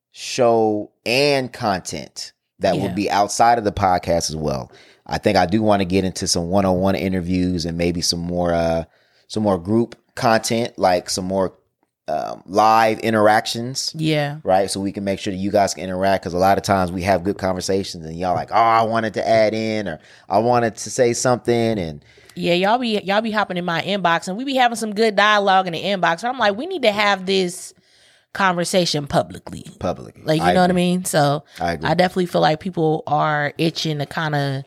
show and content that Yeah. will be outside of the podcast as well. I think I do want to get into some one-on-one interviews and maybe some more uh some more group content, like some more um, live interactions. Yeah. Right. So we can make sure that you guys can interact because a lot of times we have good conversations and y'all like, oh, I wanted to add in or I wanted to say something and Yeah, y'all be y'all be hopping in my inbox and we be having some good dialogue in the inbox. And I'm like, we need to have this conversation publicly. publicly. Like, you I know what I agree. mean? So I agree. I definitely feel like people are itching to kind of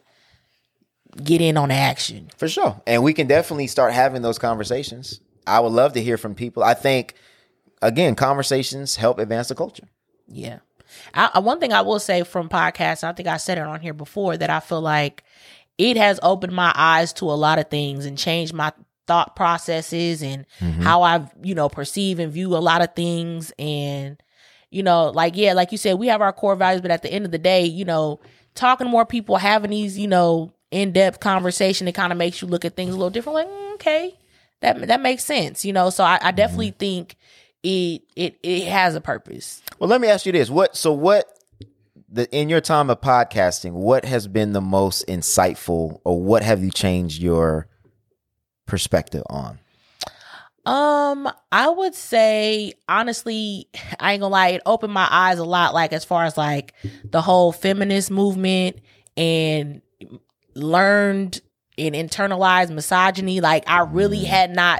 get in on the action. For sure. And we can definitely start having those conversations. I would love to hear from people. I think, again, conversations help advance the culture. Yeah. I, I- one thing I will say from podcasts, I think I said it on here before, that I feel like it has opened my eyes to a lot of things and changed my thought processes and Mm-hmm. how I, you know, perceive and view a lot of things. And, you know, like, yeah, like you said, we have our core values, but at the end of the day, you know, talking to more people, having these, you know, in-depth conversation, it kind of makes you look at things a little different. Like, mm, okay, that that makes sense, you know? So I, I definitely Mm-hmm. think it, it, it has a purpose. Well, let me ask you this. What, so what, the, in your time of podcasting, what has been the most insightful or what have you changed your perspective on? Um, I would say, honestly, I ain't gonna lie, it opened my eyes a lot, like as far as like the whole feminist movement and learned and internalized misogyny. Like I really had not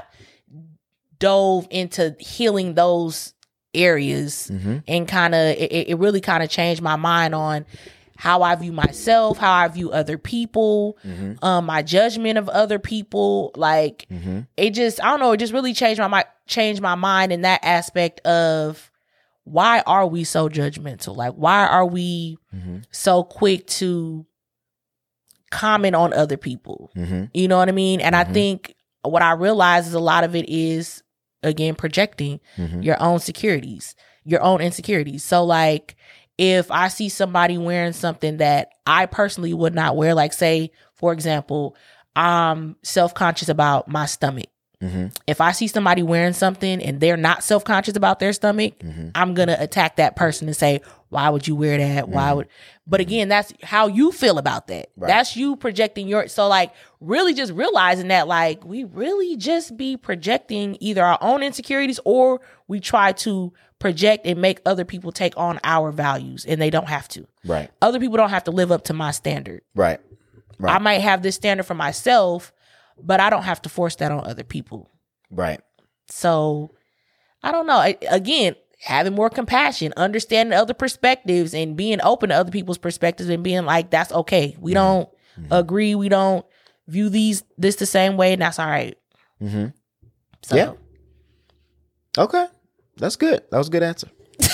dove into healing those areas Mm-hmm. and kind of, it, it really kind of changed my mind on how I view myself, how I view other people, Mm-hmm. um, my judgment of other people. Like Mm-hmm. it just, I don't know, it just really changed my mind, changed my mind in that aspect of why are we so judgmental? Like, why are we Mm-hmm. so quick to comment on other people? Mm-hmm. You know what I mean? And Mhm. I think what I realize is a lot of it is, again, projecting Mm-hmm. your own securities, your own insecurities. So like if I see somebody wearing something that I personally would not wear, like say, for example, I'm self-conscious about my stomach. Mm-hmm. If I see somebody wearing something and they're not self-conscious about their stomach, mm-hmm. I'm going to attack that person and say, why would you wear that? Why mm-hmm. would, but again, that's how you feel about that. Right. That's you projecting your, so like really just realizing that like we really just be projecting either our own insecurities or we try to project and make other people take on our values and they don't have to. Right. Other people don't have to live up to my standard. Right. Right. I might have this standard for myself, but I don't have to force that on other people. Right. So, I don't know. I, again, having more compassion, understanding other perspectives and being open to other people's perspectives and being like, that's okay. We mm-hmm. don't mm-hmm. agree. We don't view these this the same way, and that's all right. Mm-hmm. So. Yeah. Okay. That's good. That was a good answer.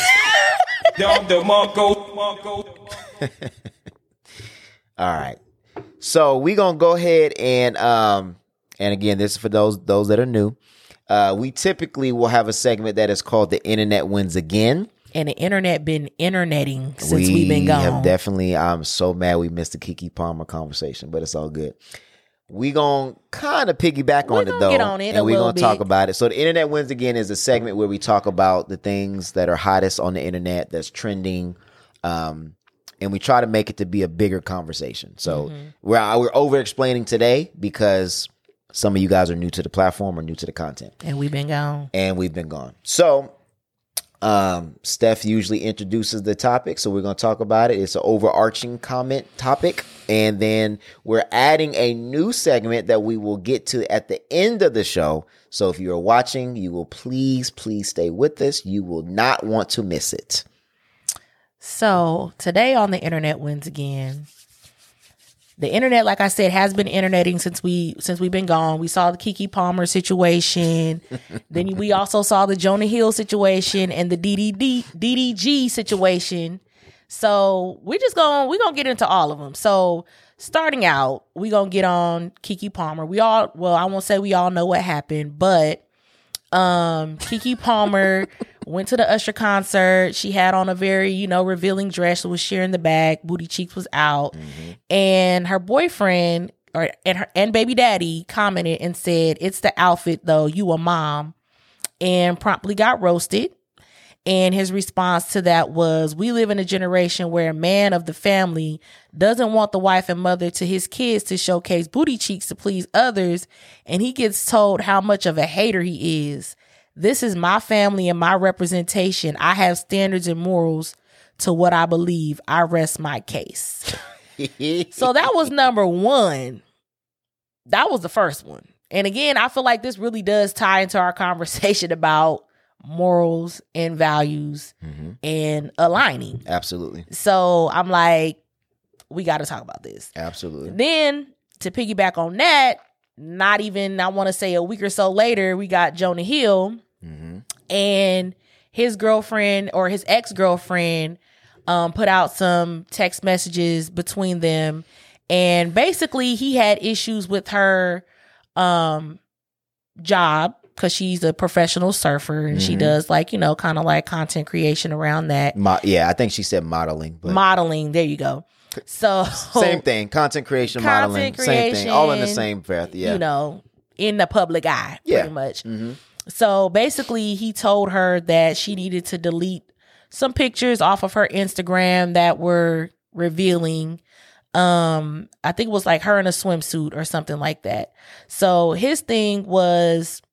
All right. So we're gonna go ahead and um and again, this is for those those that are new. Uh we typically will have a segment that is called The Internet Wins Again. And the internet been interneting since we we've been gone. Have definitely I'm so mad we missed the Kiki Palmer conversation, but it's all good. We gonna kind of piggyback we're on it though. Get on it and we're gonna bit. talk about it. So The Internet Wins Again is a segment where we talk about the things that are hottest on the internet, that's trending. Um And we try to make it to be a bigger conversation. So mm-hmm. we're we're over explaining today because some of you guys are new to the platform or new to the content, and we've been gone. And we've been gone. So, um, Steph usually introduces the topic, so we're going to talk about it. It's an overarching comment topic, and then we're adding a new segment that we will get to at the end of the show. So if you are watching, you will please, please stay with us. You will not want to miss it. So today on The Internet Wins Again. The internet, like I said, has been interneting since we since we've been gone. We saw the Kiki Palmer situation. Then we also saw the Jonah Hill situation and the D D D D D G situation. So we're just going we're gonna get into all of them. So starting out, we're gonna get on Kiki Palmer. We all well, I won't say we all know what happened, but um Kiki Palmer went to the Usher concert. She had on a very, you know, revealing dress. It was sheer in the back. Booty cheeks was out. Mm-hmm. And her boyfriend or and her and baby daddy commented and said, "It's the outfit though. You a mom." And promptly got roasted. And his response to that was, "We live in a generation where a man of the family doesn't want the wife and mother to his kids to showcase booty cheeks to please others. And he gets told how much of a hater he is. This is my family and my representation. I have standards and morals to what I believe. I rest my case." So that was number one. That was the first one. And again, I feel like this really does tie into our conversation about morals and values mm-hmm. and aligning. Absolutely. So I'm like, we got to talk about this. Absolutely. Then to piggyback on that, not even, I want to say a week or so later, we got Jonah Hill mm-hmm. and his girlfriend or his ex-girlfriend um, put out some text messages between them. And basically he had issues with her um, job because she's a professional surfer and mm-hmm. she does like, you know, kind of like content creation around that. Mo- yeah, I think she said modeling. But modeling. There you go. So same thing, content creation, content modeling, creation, same thing, all in the same breath. Yeah, you know, in the public eye, yeah. pretty much. Mm-hmm. So basically, he told her that she needed to delete some pictures off of her Instagram that were revealing. Um, I think it was like her in a swimsuit or something like that. So his thing was,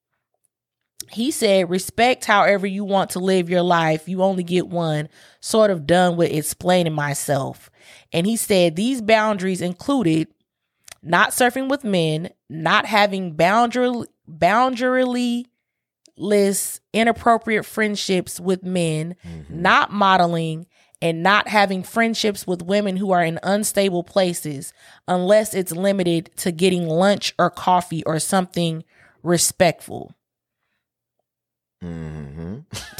he said, "Respect however you want to live your life. You only get one." Sort of done with explaining myself. And he said these boundaries included not surfing with men, not having boundary, boundaryless, inappropriate friendships with men, mm-hmm. not modeling, and not having friendships with women who are in unstable places unless it's limited to getting lunch or coffee or something respectful. Mm-hmm.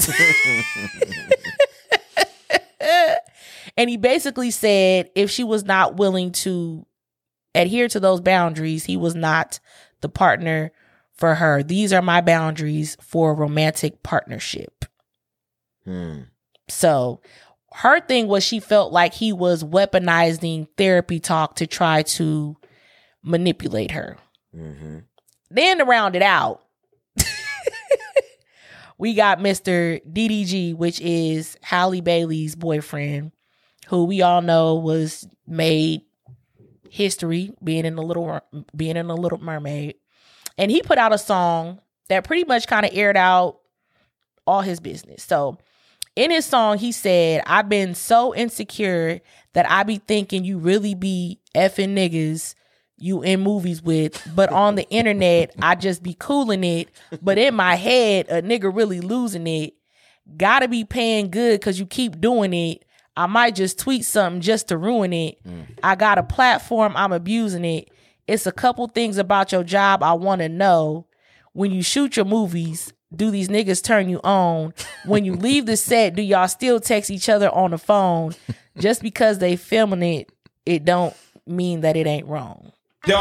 And he basically said if she was not willing to adhere to those boundaries, he was not the partner for her. These are my boundaries for a romantic partnership. Hmm. So her thing was she felt like he was weaponizing therapy talk to try to manipulate her. Mm-hmm. Then to round it out, we got Mister D D G, which is Halle Bailey's boyfriend, who we all know was made history being in the little being in the Little Mermaid, and he put out a song that pretty much kind of aired out all his business. So in his song, he said, "I've been so insecure that I be thinking you really be effing niggas you in movies with, but on the internet, I just be cooling it. But in my head, a nigga really losing it. Gotta be paying good because you keep doing it. I might just tweet something just to ruin it. Mm. I got a platform, I'm abusing it. It's a couple things about your job I want to know. When you shoot your movies, do these niggas turn you on? When you leave the set, do y'all still text each other on the phone? Just because they filming it, it don't mean that it ain't wrong."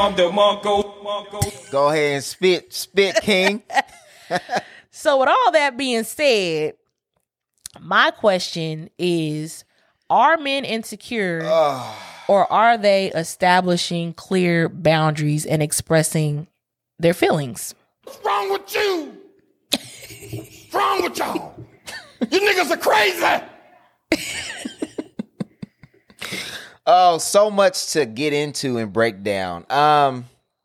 Go ahead and spit, spit, King. So with all that being said, my question is, are men insecure or are they establishing clear boundaries and expressing their feelings? What's wrong with you? What's wrong with y'all? You niggas are crazy. Oh, so much to get into and break down. Um,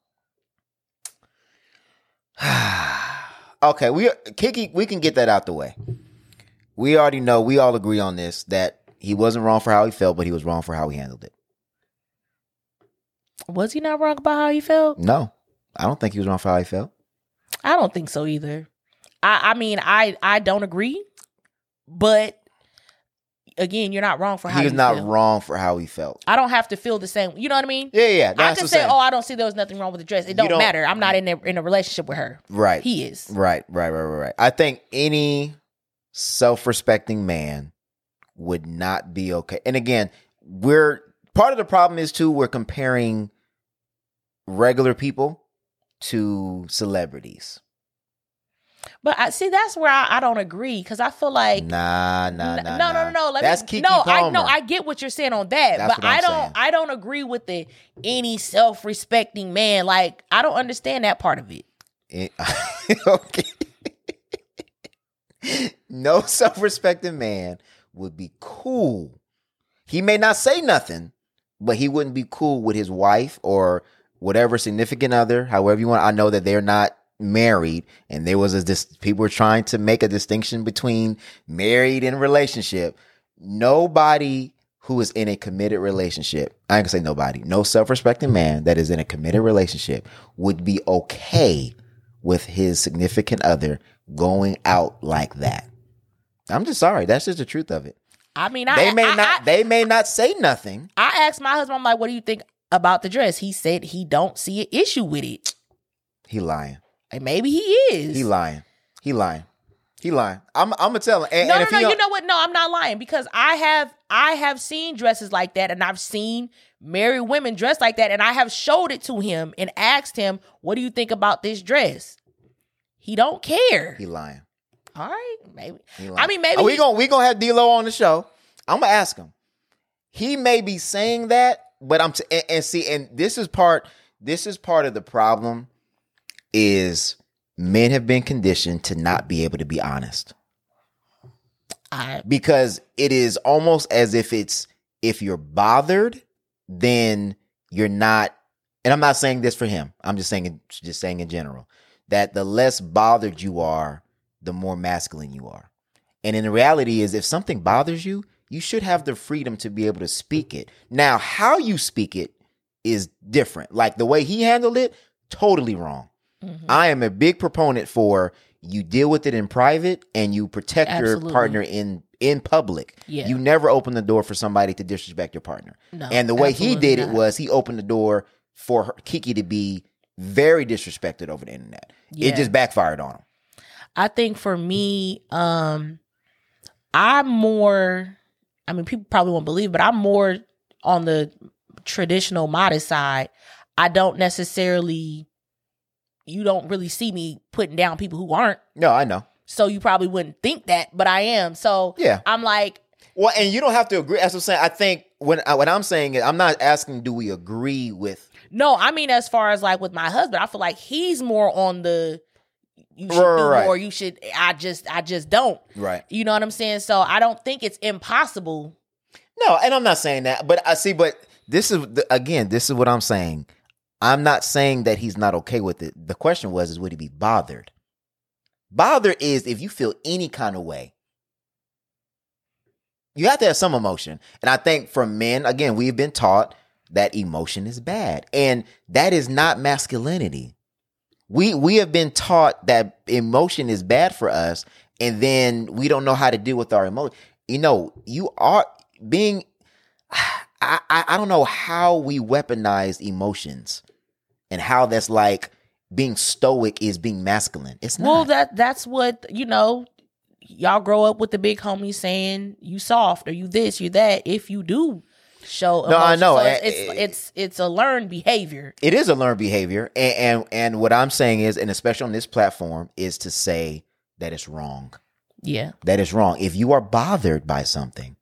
okay, we Kiki, we can get that out the way. We already know, we all agree on this, that he wasn't wrong for how he felt, but he was wrong for how he handled it. Was he not wrong about how he felt? No, I don't think he was wrong for how he felt. I don't think so either. I, I mean, I, I don't agree, but again, you're not wrong for how he was you not feel. wrong for how he felt. I don't have to feel the same. You know what I mean? Yeah, yeah. I can say, oh, I don't see there was nothing wrong with the dress. It don't, don't matter. I'm not in a, in a relationship with her. Right. He is. Right, right, right, right, right. I think any self-respecting man would not be okay. And again, we're part of the problem is too, we're comparing regular people to celebrities. But I see that's where I, I don't agree, because I feel like nah, nah, nah, no, nah. no, no, no. Let that's me, Keke no, Palmer. I no, I get what you're saying on that, That's but what I'm I don't, saying. I don't agree with the any self-respecting man. Like, I don't understand that part of it. It, okay. No self-respecting man would be cool. He may not say nothing, but he wouldn't be cool with his wife or whatever significant other, however you want. I know that they're not married, and there was a this people were trying to make a distinction between married and relationship. Nobody who is in a committed relationship, I ain't gonna say nobody, no self-respecting man that is in a committed relationship would be okay with his significant other going out like that. I'm just sorry. That's just the truth of it. I mean, I, they may I, not. I, they may not say nothing. I asked my husband, I'm like, what do you think about the dress? He said he don't see an issue with it. He lying. And maybe he is. He lying. He lying. He lying. I'm. I'm gonna tell him. And, no, and no, if no. he You know what? No, I'm not lying, because I have. I have seen dresses like that, and I've seen married women dressed like that, and I have showed it to him and asked him, "What do you think about this dress?" He don't care. He lying. All right, maybe. He lying. I mean, maybe oh, we he, gonna we gonna have D-Lo on the show. I'm gonna ask him. He may be saying that, but I'm t- and, and see, and this is part. This is part of the problem. Is men have been conditioned to not be able to be honest. I, Because it is almost as if it's, if you're bothered, then you're not, and I'm not saying this for him. I'm just saying, just saying in general, that the less bothered you are, the more masculine you are. And in the reality is, if something bothers you, you should have the freedom to be able to speak it. Now, how you speak it is different. Like the way he handled it, totally wrong. Mm-hmm. I am a big proponent for you deal with it in private and you protect Absolutely. your partner in, in public. Yeah. You never open the door for somebody to disrespect your partner. No, and the way he did not. it was he opened the door for her, Kiki to be very disrespected over the internet. Yeah. It just backfired on him. I think for me, um, I'm more, I mean, people probably won't believe, but I'm more on the traditional modest side. I don't necessarily, you don't really see me putting down people who aren't. No, I know. So you probably wouldn't think that, but I am. So yeah. I'm like. Well, and you don't have to agree. As I'm saying, I think when, what I'm saying is I'm not asking do we agree with. No, I mean, as far as like with my husband, I feel like he's more on the, you should Right, do right. more. You should. I just I just don't. Right. You know what I'm saying? So I don't think it's impossible. No, and I'm not saying that, but I see. But this is the, again, this is what I'm saying. I'm not saying that he's not okay with it. The question was, is would he be bothered? Bother is if you feel any kind of way. You have to have some emotion. And I think for men, again, we've been taught that emotion is bad. And that is not masculinity. We we have been taught that emotion is bad for us, and then we don't know how to deal with our emotion. You know, you are being I, I, I don't know how we weaponize emotions and how that's like being stoic is being masculine. It's not. Well, that that's what, you know, y'all grow up with the big homie saying you soft or you this, you that. If you do show No, I emotion. know. So it's, I- it's it's it's a learned behavior. It is a learned behavior. And, and and what I'm saying is, and especially on this platform, is to say that it's wrong. Yeah. That is wrong. If you are bothered by something,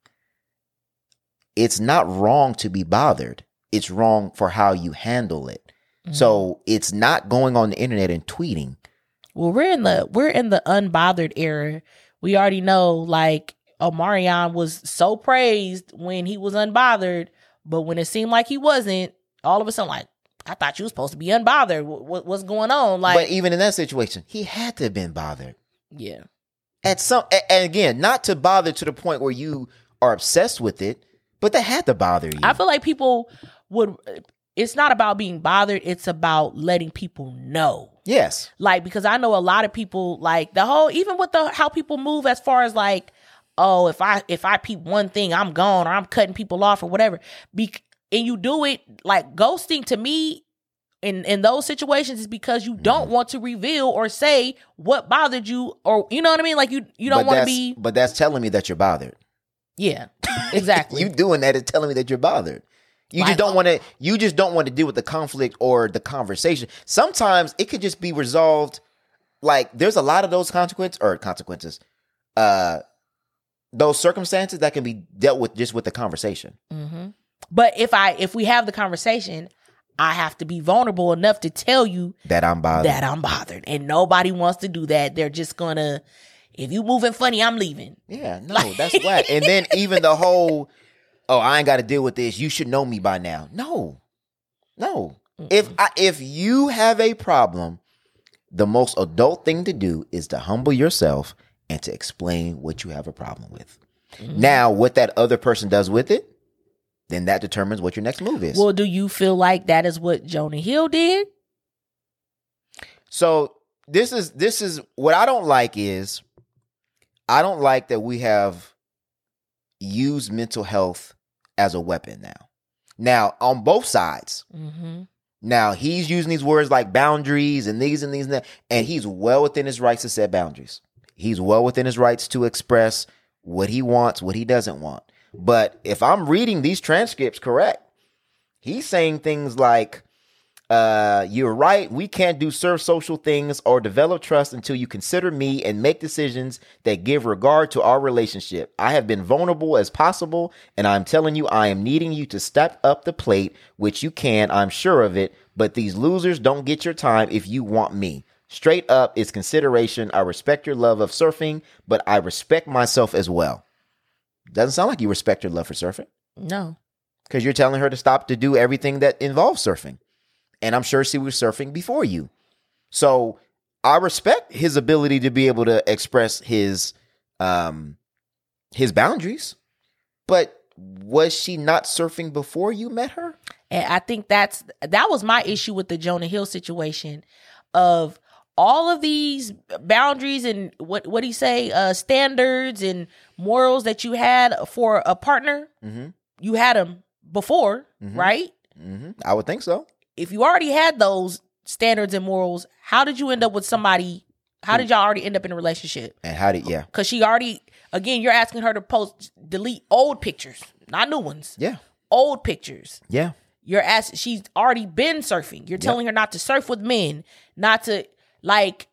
it's not wrong to be bothered. It's wrong for how you handle it. Mm-hmm. So it's not going on the internet and tweeting. Well, we're in the we're in the unbothered era. We already know, like, Omarion was so praised when he was unbothered, but when it seemed like he wasn't, all of a sudden, like, I thought you was supposed to be unbothered. What, what's going on? Like, But even in that situation, he had to have been bothered. yeah, At some, a- and again, not to bother to the point where you are obsessed with it, but that had to bother you. I feel like people would. It's not about being bothered. It's about letting people know. Yes. Like, because I know a lot of people, like, the whole, even with the how people move as far as like, oh, if I if I peep one thing, I'm gone, or I'm cutting people off or whatever. Be- and you do it, like, ghosting to me in in those situations is because you don't want to reveal or say what bothered you, or you know what I mean? Like, you you don't But want to that's- be. But that's telling me that you're bothered. Yeah, exactly. You doing that is telling me that you're bothered. You Like, just don't want to. You just don't want to deal with the conflict or the conversation. Sometimes it could just be resolved. Like, there's a lot of those consequences or consequences, uh, those circumstances that can be dealt with just with the conversation. Mm-hmm. But if I if we have the conversation, I have to be vulnerable enough to tell you That I'm bothered. that I'm bothered, and nobody wants to do that. They're just gonna, if you moving funny, I'm leaving. Yeah, no, that's whack. And then even the whole, oh, I ain't got to deal with this. You should know me by now. No, no. If I, if you have a problem, the most adult thing to do is to humble yourself and to explain what you have a problem with. Mm-hmm. Now, what that other person does with it, then that determines what your next move is. Well, do you feel like that is what Jonah Hill did? So this is this is what I don't like is I don't like that we have used mental health as a weapon now. Now, on both sides. Mm-hmm. Now, he's using these words like boundaries and these and these and that, and he's well within his rights to set boundaries. He's well within his rights to express what he wants, what he doesn't want. But if I'm reading these transcripts correct, he's saying things like, uh, you're right, we can't do serve social things or develop trust until you consider me and make decisions that give regard to our relationship. I have been vulnerable as possible, and I'm telling you, I am needing you to step up the plate, which you can, I'm sure of it, but these losers don't get your time if you want me. Straight up, it's consideration. I respect your love of surfing, but I respect myself as well. Doesn't sound like you respect your love for surfing. No. Because you're telling her to stop to do everything that involves surfing. And I'm sure she was surfing before you. So I respect his ability to be able to express his um his boundaries. But was she not surfing before you met her? And I think that's that was my issue with the Jonah Hill situation of all of these boundaries and what what he say uh, standards and morals that you had for a partner. Mm-hmm. You had them before, Mhm. right? Mm-hmm. I would think so. If you already had those standards and morals, how did you end up with somebody? How did y'all already end up in a relationship? And how did, yeah. Because she already, again, you're asking her to post, delete old pictures, not new ones. Yeah. Old pictures. Yeah. You're asking, she's already been surfing. You're telling her not to surf with men, not to, like,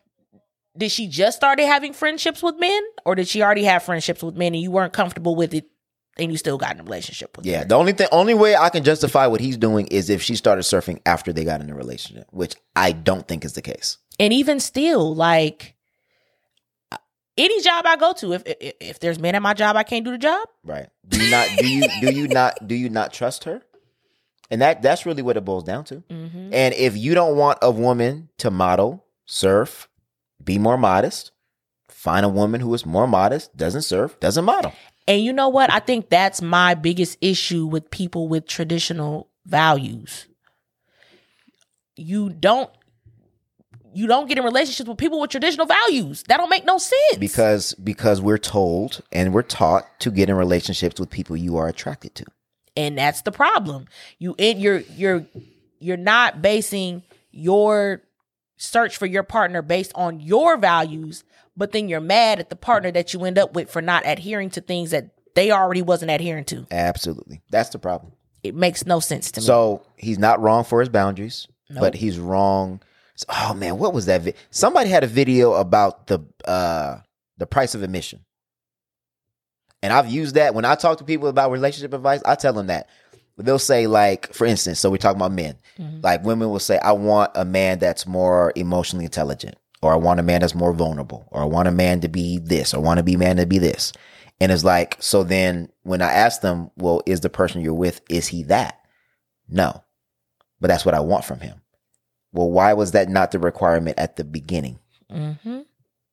did she just started having friendships with men? Or did she already have friendships with men and you weren't comfortable with it and you still got in a relationship with Yeah. them? The only thing, only way I can justify what he's doing is if she started surfing after they got in a relationship, which I don't think is the case. And even still, like, any job I go to, if, if if there's men at my job, I can't do the job. Right. Do you not do you do you not do you not trust her? And that that's really what it boils down to. Mm-hmm. And if you don't want a woman to model, surf, be more modest, find a woman who is more modest, doesn't surf, doesn't model. And you know what? I think that's my biggest issue with people with traditional values. You don't you don't get in relationships with people with traditional values. That don't make no sense. Because because we're told and we're taught to get in relationships with people you are attracted to. And that's the problem. You in you're you're you're not basing your search for your partner based on your values, but then you're mad at the partner that you end up with for not adhering to things that they already wasn't adhering to. Absolutely. That's the problem. It makes no sense to me. So he's not wrong for his boundaries, Nope. but he's wrong. Oh man, what was that? Vi- Somebody had a video about the uh, the price of admission. And I've used that when I talk to people about relationship advice. I tell them that they'll say, like, for instance, so we're talking about men, Mm-hmm. like women will say, I want a man that's more emotionally intelligent, or I want a man that's more vulnerable, or I want a man to be this, or I want to be a man to be this. And it's like, so then when I ask them, well, is the person you're with, is he that? No, but that's what I want from him. Well, why was that not the requirement at the beginning? Mm-hmm.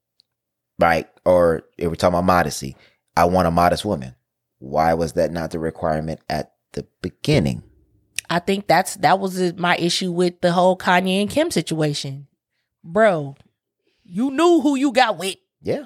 Right? Or if we're talking about modesty, I want a modest woman. Why was that not the requirement at the beginning? I think that's that was my issue with the whole Kanye and Kim situation. Bro, you knew who you got with. Yeah.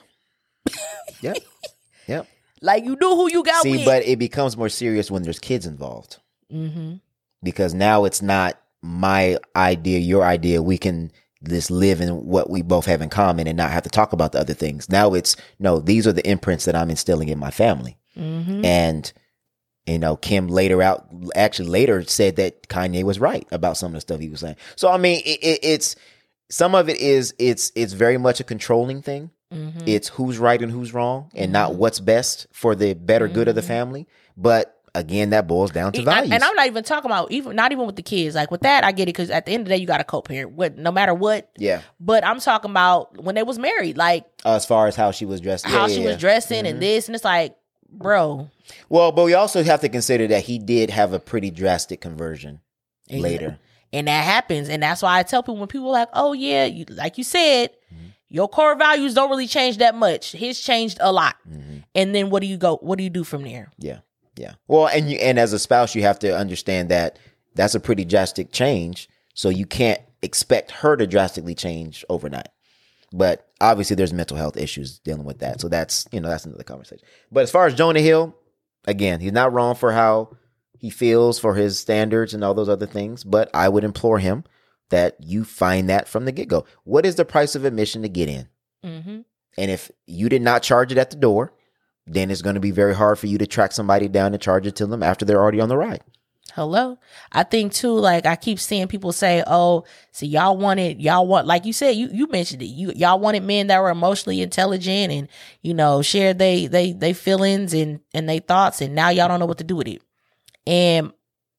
Yep. Yep. Like, you knew who you got See, with. but it becomes more serious when there's kids involved. Mm-hmm. Because now it's not my idea, your idea. We can just live in what we both have in common and not have to talk about the other things. Now it's, no, these are the imprints that I'm instilling in my family. Mm-hmm. And, you know, Kim later out, actually later said that Kanye was right about some of the stuff he was saying. So, I mean, it, it, it's, some of it is, it's, it's very much a controlling thing. Mm-hmm. It's who's right and who's wrong and Mm-hmm. not what's best for the better good of the family. But again, that boils down to I- values. and I'm not even talking about even not even with the kids. Like, with that, I get it, because at the end of the day, you got to co-parent, what, no matter what. yeah. But I'm talking about when they was married, like Uh, as far as how she was dressed. how Yeah, she yeah, was yeah. dressing and this, and it's like, bro, Well, but we also have to consider that he did have a pretty drastic conversion and- later. and that happens, and that's why I tell people when people are like, oh yeah, you, like you said, Mm-hmm. your core values don't really change that much. His changed a lot, Mm-hmm. and then what do you go? What do you do from there? Yeah. Yeah. Well, and you, and as a spouse, you have to understand that that's a pretty drastic change. So you can't expect her to drastically change overnight. But obviously there's mental health issues dealing with that. So that's, you know, that's another conversation. But as far as Jonah Hill, again, he's not wrong for how he feels, for his standards and all those other things. But I would implore him that you find that from the get-go. What is the price of admission to get in? Mm-hmm. And if you did not charge it at the door, then it's going to be very hard for you to track somebody down and charge it to them after they're already on the ride. Hello. I think too, like, I keep seeing people say, oh, see, y'all wanted, y'all want, like you said, you, you mentioned it. You, y'all wanted men that were emotionally intelligent and, you know, shared they, they, they feelings and, and they thoughts. And now y'all don't know what to do with it. And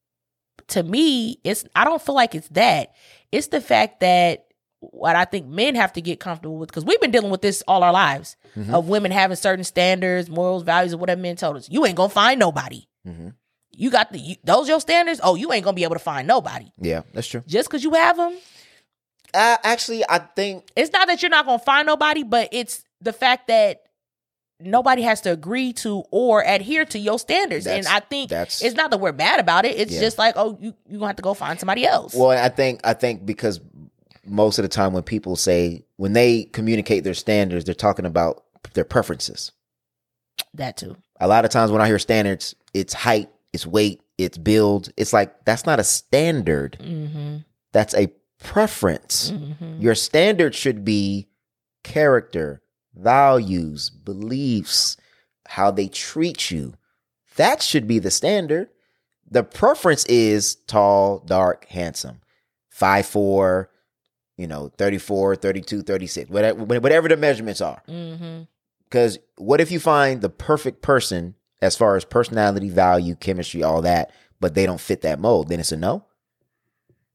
to me, it's, I don't feel like it's that. It's the fact that what I think men have to get comfortable with, because we've been dealing with this all our lives, Mm-hmm. of women having certain standards, morals, values, or whatever men told us. You ain't gonna find nobody. Mm-hmm. You got the you, those your standards. Oh, you ain't gonna be able to find nobody Yeah, that's true. just because you have them. Uh, actually, I think It's not that you're not gonna find nobody, but it's the fact that nobody has to agree to or adhere to your standards. That's- and I think that's- it's not that we're bad about it. It's Yeah. just like, oh, you you gonna have to go find somebody else. well, I think I think because most of the time when people say when they communicate their standards, they're talking about their preferences. That too. A lot of times when I hear standards, it's height, it's weight, it's build. It's like that's not a standard. Mm-hmm. That's a preference. Mm-hmm. Your standard should be character, values, beliefs, how they treat you. That should be the standard. The preference is tall, dark, handsome, five four, you know, thirty-four, thirty-two, thirty-six, whatever, whatever the measurements are. Mm-hmm. Because what if you find the perfect person as far as personality, value, chemistry, all that, but they don't fit that mold? Then it's a no.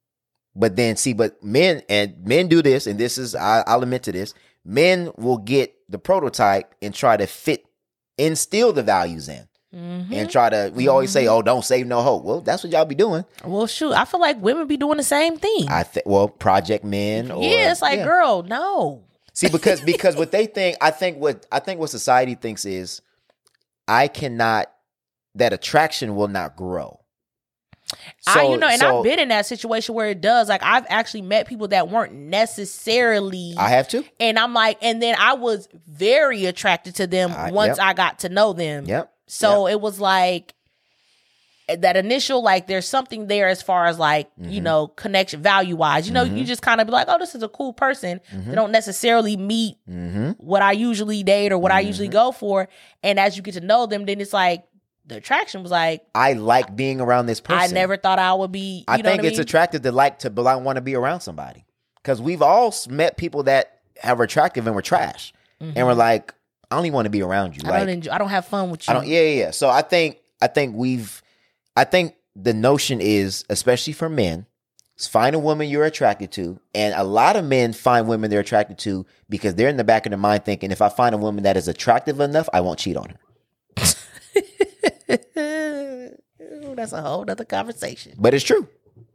But then see, but men and men do this, and this is I, I'll admit to this. Men will get the prototype and try to fit, instill the values in, mm-hmm. and try to. We always mm-hmm. say, "Oh, don't save no hope." Well, that's what y'all be doing. Well, shoot, I feel like women be doing the same thing. I think. Well, project men. Or, yeah, it's like, yeah. girl, no. See, because because what they think, I think what I think what society thinks is, I cannot. That attraction will not grow. So, I, you know, and so, I've been in that situation where it does. Like, I've actually met people that weren't necessarily. I have too. And I'm like, and then I was very attracted to them uh, once yep. I got to know them. Yep. So yep. it was like that initial, like, there's something there as far as like, mm-hmm. you know, connection value wise. You know, mm-hmm. you just kind of be like, oh, this is a cool person. Mm-hmm. They don't necessarily meet mm-hmm. what I usually date or what mm-hmm. I usually go for. And as you get to know them, then it's like, the attraction was like, I like being around this person. I never thought I would be. You I know think what it's I mean? attractive to like to like, want to be around somebody, because we've all met people that are attractive and we're trash, mm-hmm. and we're like, I don't even want to be around you. I like, don't enjoy, I don't have fun with you. I don't. Yeah, yeah, yeah. So I think I think we've. I think the notion is, especially for men, is find a woman you're attracted to, and a lot of men find women they're attracted to because they're in the back of their mind thinking, if I find a woman that is attractive enough, I won't cheat on her. That's a whole nother conversation. But it's true.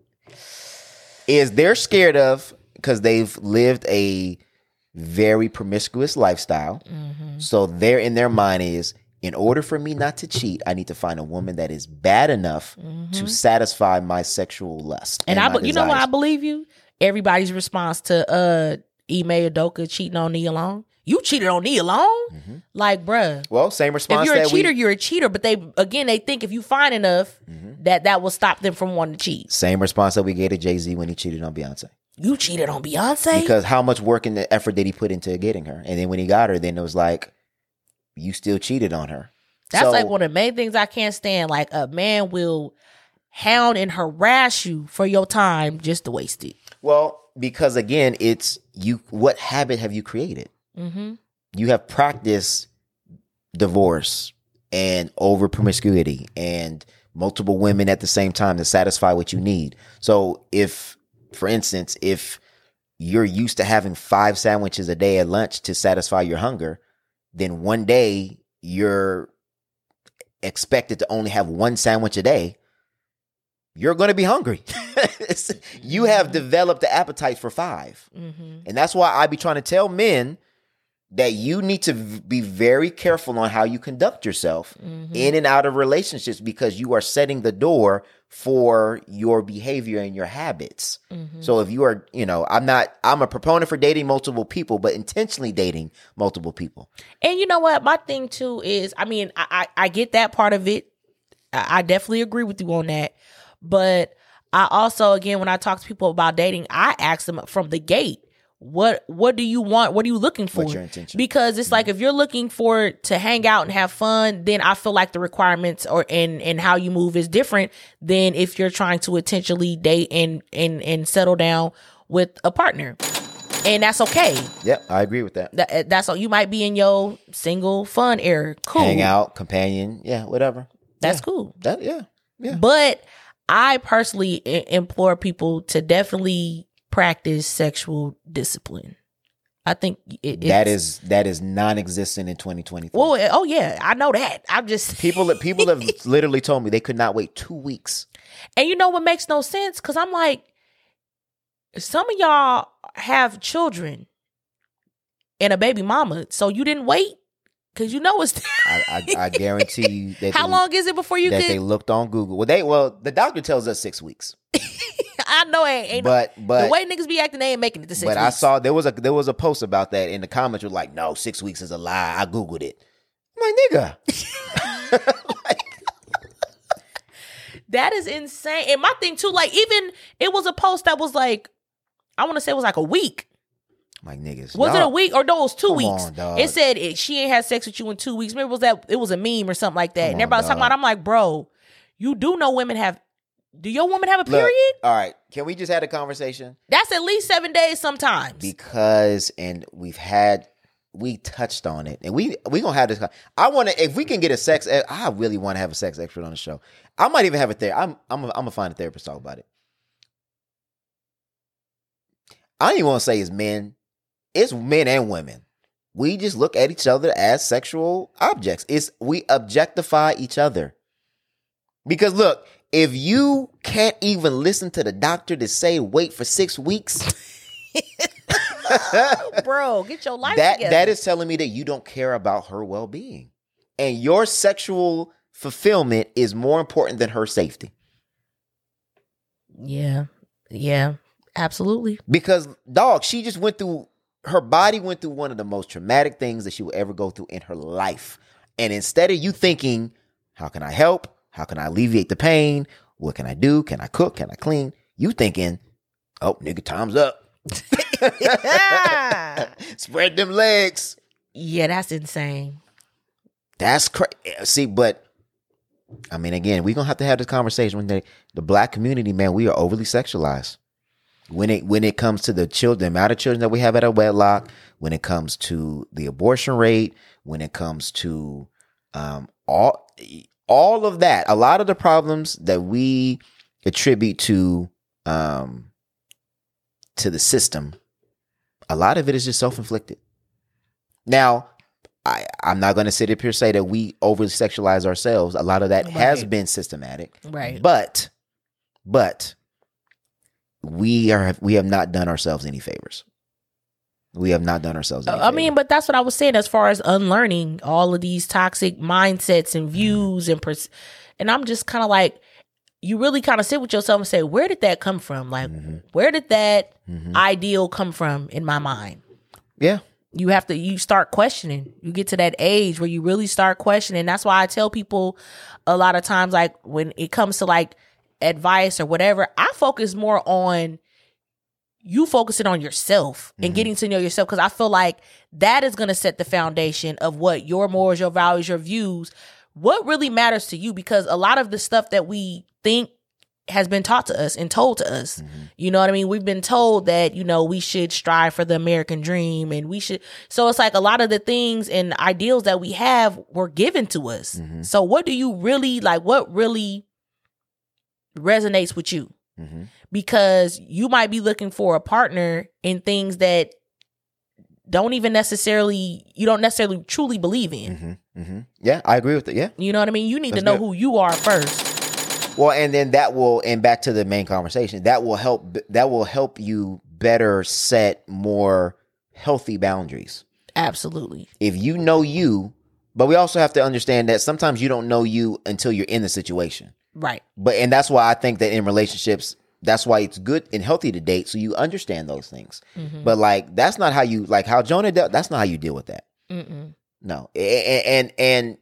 Is they're scared of, because they've lived a very promiscuous lifestyle. Mm-hmm. So they're in their mind is, in order for me not to cheat, I need to find a woman that is bad enough mm-hmm. to satisfy my sexual lust. And, and I, be- you know what I believe you? Everybody's response to uh Ime Udoka cheating on Nia Long. You cheated on Nia Long? Mm-hmm. Like, bruh. Well, same response. If you're that a cheater, we, you're a cheater. But they, again, they think if you find enough, mm-hmm. that that will stop them from wanting to cheat. Same response that we gave to Jay-Z when he cheated on Beyonce. You cheated on Beyonce? Because how much work and effort did he put into getting her? And then when he got her, then it was like, you still cheated on her. That's so, like one of the main things I can't stand. Like, a man will hound and harass you for your time just to waste it. Well, because again, it's you. What habit have you created? Mm-hmm. You have practiced divorce and over promiscuity and multiple women at the same time to satisfy what you need. So if, for instance, if you're used to having five sandwiches a day at lunch to satisfy your hunger, then one day you're expected to only have one sandwich a day, you're going to be hungry. You have developed the appetite for five. Mm-hmm. And that's why I be trying to tell men that you need to be very careful on how you conduct yourself mm-hmm. in and out of relationships, because you are setting the door for your behavior and your habits. Mm-hmm. So if you are, you know, I'm not, I'm a proponent for dating multiple people, but intentionally dating multiple people. And you know what? My thing too is, I mean, I, I, I get that part of it. I, I definitely agree with you on that. But I also, again, when I talk to people about dating, I ask them from the gate, What what do you want? What are you looking for? What's your intention? Because it's mm-hmm. like, if you're looking for to hang out and have fun, then I feel like the requirements or and and how you move is different than if you're trying to intentionally date and and and settle down with a partner. And that's okay. Yep, I agree with that. that that's all. You might be in your single fun era. Cool. Hang out, companion, yeah, whatever. That's yeah. cool. That yeah, yeah. But I personally I- implore people to definitely practice sexual discipline. I think it, that is that is non-existent in twenty twenty-three. Well, oh yeah, I know that. I'm just people. People have literally told me they could not wait two weeks. And you know what makes no sense? Because I'm like, some of y'all have children and a baby mama, so you didn't wait because you know it's. I, I, I guarantee you that. How they, long is it before you that could... they looked on Google? Well, they well the doctor tells us six weeks. I know it ain't, but but the way niggas be acting, they ain't making it to six but weeks. I saw there was a there was a post about that, and the comments were like, "No, six weeks is a lie." I googled it. I'm like, nigga, like, that is insane. And my thing too, like, even it was a post that was like, I want to say it was like a week. I'm like, niggas, was no. it a week or no? It was two Come weeks. on, dog. It said it, she ain't had sex with you in two weeks. Maybe it was that it was a meme or something like that. Come and everybody was talking dog. about. I'm like, bro, you do know women have. Do your woman have a period? Look, all right, can we just have a conversation? That's at least seven days sometimes. Because, and we've had, we touched on it, and we we gonna have this. I want to, if we can get a sex, I really want to have a sex expert on the show. I might even have a therapist. I'm I'm a, I'm gonna find a therapist to talk about it. I don't even want to say it's men. It's men and women. We just look at each other as sexual objects. It's we objectify each other. Because look, if you can't even listen to the doctor to say wait for six weeks, bro, get your life that together. that is telling me that you don't care about her well-being. And your sexual fulfillment is more important than her safety. Yeah. Yeah. Absolutely. Because, dog, she just went through, her body went through one of the most traumatic things that she will ever go through in her life. And instead of you thinking, how can I help? How can I alleviate the pain? What can I do? Can I cook? Can I clean? You thinking, oh, nigga, time's up. Spread them legs. Yeah, that's insane. That's crazy. See, but I mean, again, we're gonna have to have this conversation when they, the black community, man, we are overly sexualized. When it when it comes to the children, the amount of children that we have at a wedlock, when it comes to the abortion rate, when it comes to um, all all of that, a lot of the problems that we attribute to um, to the system, a lot of it is just self-inflicted. Now, I, I'm not going to sit up here and say that we overly sexualize ourselves. A lot of that Right. has been systematic. Right. But, but we are we have not done ourselves any favors. We have not done ourselves any I favors. mean, but that's what I was saying as far as unlearning all of these toxic mindsets and views and pers- and I'm just kind of like, you really kind of sit with yourself and say, where did that come from? Like, Mm-hmm. where did that ideal come from in my mind? Yeah. You have to, you start questioning. You get to that age where you really start questioning. That's why I tell people a lot of times, like when it comes to like advice or whatever, I focus more on you focusing on yourself and Mm-hmm. getting to know yourself. Cause I feel like that is going to set the foundation of what your morals, your values, your views, what really matters to you. Because a lot of the stuff that we think has been taught to us and told to us. Mm-hmm. You know what I mean? We've been told that, you know, we should strive for the American dream and we should. So it's like a lot of the things and ideals that we have were given to us. Mm-hmm. So what do you really like? What really resonates with you? Mm-hmm. Because you might be looking for a partner in things that don't even necessarily, you don't necessarily truly believe in. Mm-hmm. Mm-hmm. Yeah, I agree with it. Yeah. You know what I mean? You need That's to know good. who you are first. Well, and then that will, and back to the main conversation, that will help, that will help you better set more healthy boundaries. Absolutely. If you know you, but we also have to understand that sometimes you don't know you until you're in the situation. Right. But, and that's why I think that in relationships, that's why it's good and healthy to date. So you understand those things. Mm-hmm. But like, that's not how you, like how Jonah dealt, that's not how you deal with that. Mm-mm. No. And, and,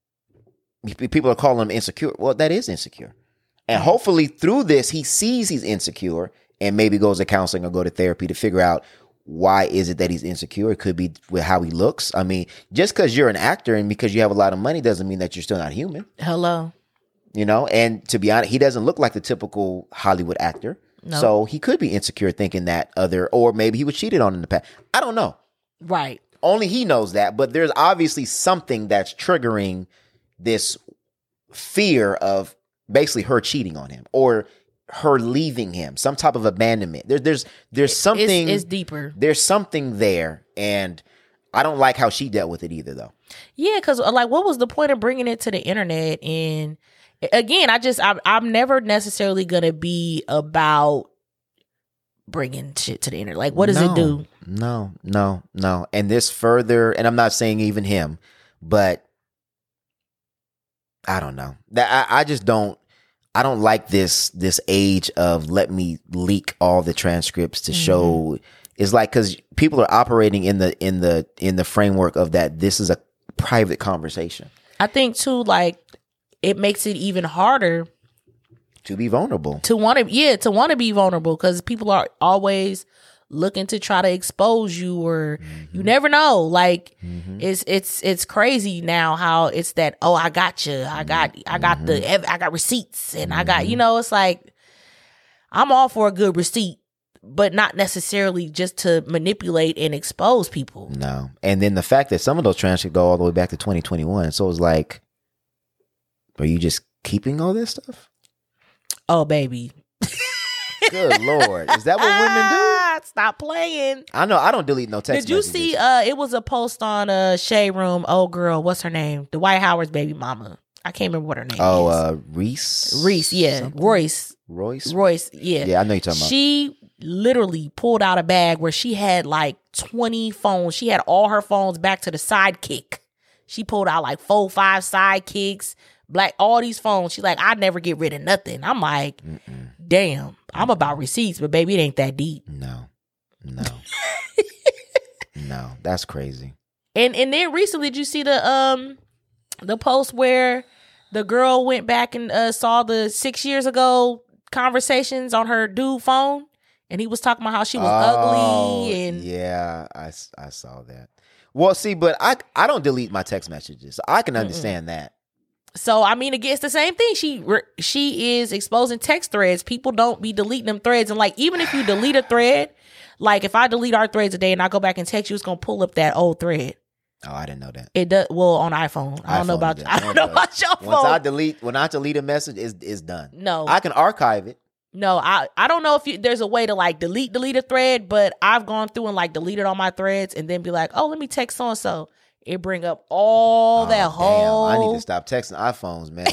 and people are calling him insecure. Well, that is insecure. And hopefully through this, he sees he's insecure and maybe goes to counseling or go to therapy to figure out why is it that he's insecure. It could be with how he looks. I mean, just because you're an actor and because you have a lot of money doesn't mean that you're still not human, Hello. you know? And to be honest, he doesn't look like the typical Hollywood actor. No. So he could be insecure thinking that other, or maybe he was cheated on in the past. I don't know. Right. Only he knows that, but there's obviously something that's triggering this fear of basically her cheating on him or her leaving him, some type of abandonment. There, there's there's something. It's, it's deeper. There's something there, and I don't like how she dealt with it either, though. Yeah, because like, what was the point of bringing it to the internet? And again, I just I'm, I'm never necessarily gonna be about bringing shit to the internet. Like, what does No, it do? No, no, no. And this further, and I'm not saying even him, but I don't know. That I, I just don't. I don't like this this age of let me leak all the transcripts to show. It's like because people are operating in the in the in the framework of that. This is a private conversation. I think too, like it makes it even harder To be vulnerable. to want to, yeah, to want to be vulnerable because people are always looking to try to expose you, or Mm-hmm. you never know. Like it's it's it's crazy now how it's that. Oh, I got you. I got I got Mm-hmm. the ev- I got receipts, and I got you know. It's like I'm all for a good receipt, but not necessarily just to manipulate and expose people. No. And then the fact that some of those transcripts go all the way back to twenty twenty-one. So it's like, are you just keeping all this stuff? Oh, baby. Good Lord. Is that what women do? Ah, Stop playing. I know. I don't delete no text. Did you messages. see? Uh, it was a post on uh Shade Room. Oh, girl, what's her name? Dwight Howard's baby mama. I can't remember what her name Oh, is. uh, Reese. Reese, yeah, something? Royce, Royce. Royce, yeah, Yeah, I know you're talking about. She literally pulled out a bag where she had like twenty phones. She had all her phones back to the sidekick. She pulled out like four, five sidekicks, black, all these phones. She's like, I never get rid of nothing. I'm like, Mm-mm. damn, I'm about receipts, but baby, it ain't that deep. No, no, no. That's crazy. And and then recently, did you see the um the post where the girl went back and uh, saw the six years ago conversations on her dude phone, and he was talking about how she was Oh, ugly and yeah, I, s- I saw that. Well, see, but I I don't delete my text messages. So I can understand that. so I mean, again, it's the same thing. She re- she is exposing text threads. People don't be deleting them threads, and like even if you delete a thread, like if I delete our threads today and I go back and text you, it's gonna pull up that old thread. Oh, I didn't know that. It does well on iPhone. I don't know iPhone about does. I don't know Yeah, about your Once I phone. delete, when I delete a message, it's, it's done. No, I can archive it. No, I, I don't know if you, there's a way to like delete delete a thread, but I've gone through and like deleted all my threads and then be like, oh, let me text so and so. It bring up all Oh, that damn. whole. I need to stop texting iPhones, man.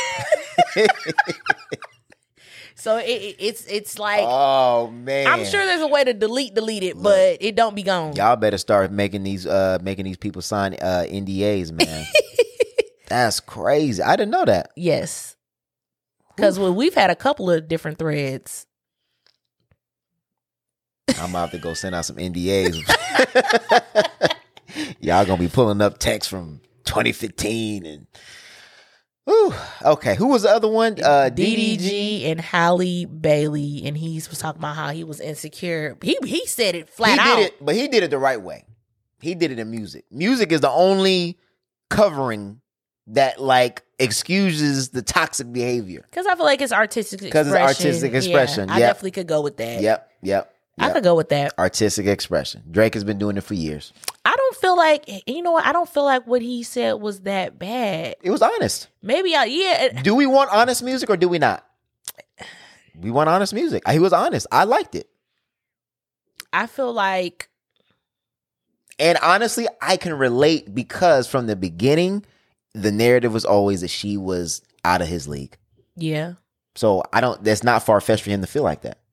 So it, it, it's it's like Oh man, I'm sure there's a way to delete delete it, but it don't be gone. Y'all better start making these uh making these people sign uh N D As, man. That's crazy. I didn't know that. Yes, because well, we've had a couple of different threads. I'm about to go send out some N D As. Y'all gonna be pulling up texts from twenty fifteen and. Whew. Okay, who was the other one? Uh, D D G and Halle Bailey, and he was talking about how he was insecure. He he said it flat he out. did it, but he did it the right way. He did it in music. Music is the only covering that like excuses the toxic behavior. Because I feel like it's artistic expression. 'Cause it's artistic expression, Yeah, I yep. definitely could go with that. Yep, yep. I yep. could go with that. Artistic expression. Drake has been doing it for years. I don't feel like, you know what? I don't feel like what he said was that bad. It was honest. Maybe, I, yeah. Do we want honest music or do we not? We want honest music. He was honest. I liked it. I feel like. And honestly, I can relate because from the beginning, the narrative was always that she was out of his league. Yeah. So I don't, that's not far-fetched for him to feel like that.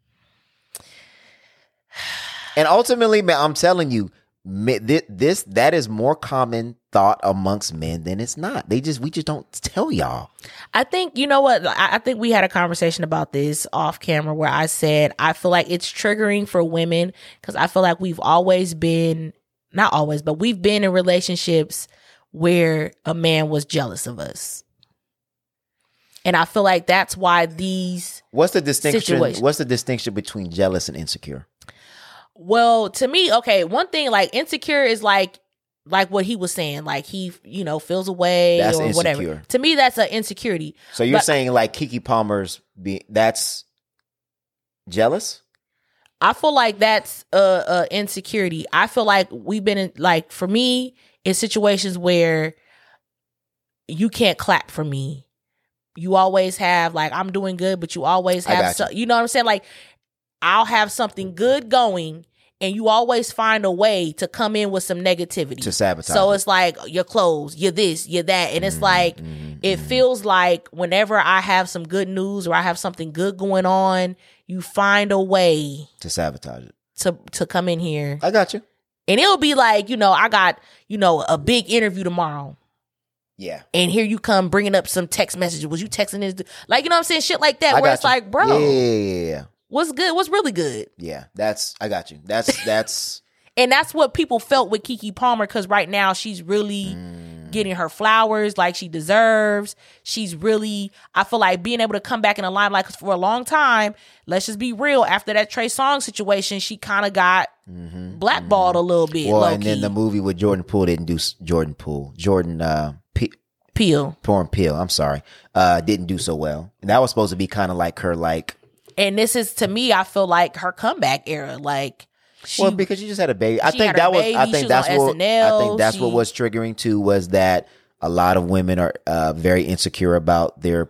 And ultimately, man, I'm telling you, this, that is more common thought amongst men than it's not. They just, we just don't tell y'all. I think, you know what? I, I think we had a conversation about this off camera where I said, I feel like it's triggering for women because I feel like we've always been, not always, but we've been in relationships where a man was jealous of us. And I feel like that's why these What's the distinction? situations- What's the distinction between jealous and insecure? Well, to me, okay, one thing like insecure is like like what he was saying, like he, you know, feels away That's or whatever. insecure. To me, that's an insecurity. So you're But- saying like Keke Palmer's be that's jealous? I feel like that's a uh, uh, insecurity. I feel like we've been in, like, for me, in situations where you can't clap for me. You always have like, I'm doing good, but you always I have, got so, you know what I'm saying? Like, I'll have something good going, and you always find a way to come in with some negativity To sabotage So it. it's like you're clothes, you're this, you're that, and it's Mm-hmm, like mm-hmm, it mm-hmm. feels like whenever I have some good news or I have something good going on, you find a way To sabotage it. to to come in here, I got you. and it'll be like, you know, I got, you know, a big interview tomorrow. Yeah. And here you come bringing up some text messages. Was you texting this? Like, you know what I'm saying? Shit like that, I where got it's you. like, bro, Yeah, yeah, yeah, yeah. what's good? What's really good? Yeah. That's I got you. That's that's And that's what people felt with Keke Palmer, because right now she's really mm, getting her flowers like she deserves. She's really, I feel like being able to come back in the limelight, because for a long time, let's just be real, after that Trey Songz situation, she kind of got mm-hmm, blackballed mm-hmm. a little bit. Well, low and then key. the movie with Jordan Poole didn't do s- Jordan Poole. Jordan uh P- Peel. Porn Peel, I'm sorry. Uh didn't do so well. And that was supposed to be kind of like her like And this is, to me, I feel like her comeback era. Like, she, well, because she just had a baby. I she think had that her was. baby, I she think was that's on what. S N L, I think that's what she- was triggering too. Was that a lot of women are uh, very insecure about their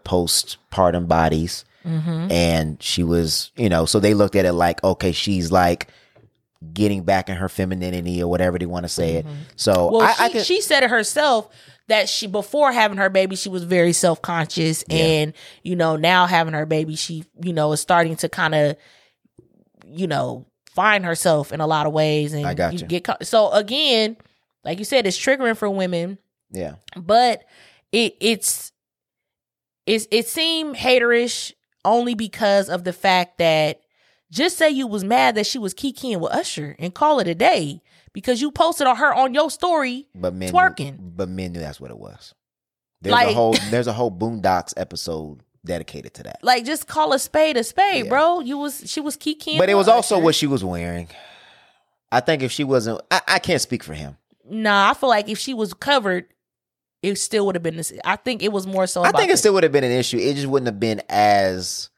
postpartum bodies, Mhm. and she was, you know, so they looked at it like, okay, she's like getting back in her femininity or whatever they want to say it. So Well, I, she, I can, she said it herself that she before having her baby, she was very self conscious, Yeah. and you know now having her baby, she you know is starting to kind of you know find herself in a lot of ways, and I got you. get co- so again, like you said, it's triggering for women, yeah. but it it's it's it seemed haterish only because of the fact that just say you was mad that she was kikiing with Usher and call it a day because you posted on her on your story But men twerking. Knew, but men knew that's what it was. There's Like- a whole there's a whole Boondocks episode dedicated to that. Like, just call a spade a spade, Yeah. bro. You was she was kikiing, But it was with also Usher. what she was wearing. I think if she wasn't, I, I can't speak for him. Nah, I feel like if she was covered, it still would have been this. I think it was more so. I about think it the- still would have been an issue. It just wouldn't have been as.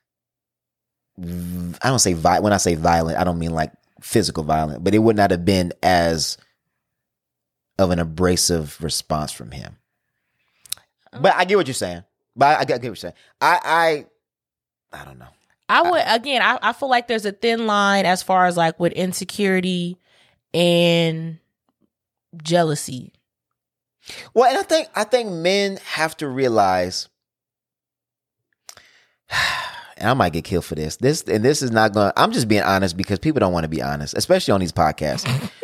I don't say vi- when I say violent, I don't mean like physical violent, but it would not have been as of an abrasive response from him. But I get what you're saying. But I, I get what you're saying. I, I, I don't know. I would again. I, I feel like there's a thin line as far as like with insecurity and jealousy. Well, and I think I think men have to realize, and I might get killed for this. This and this is not going. I'm just being honest because people don't want to be honest, especially on these podcasts.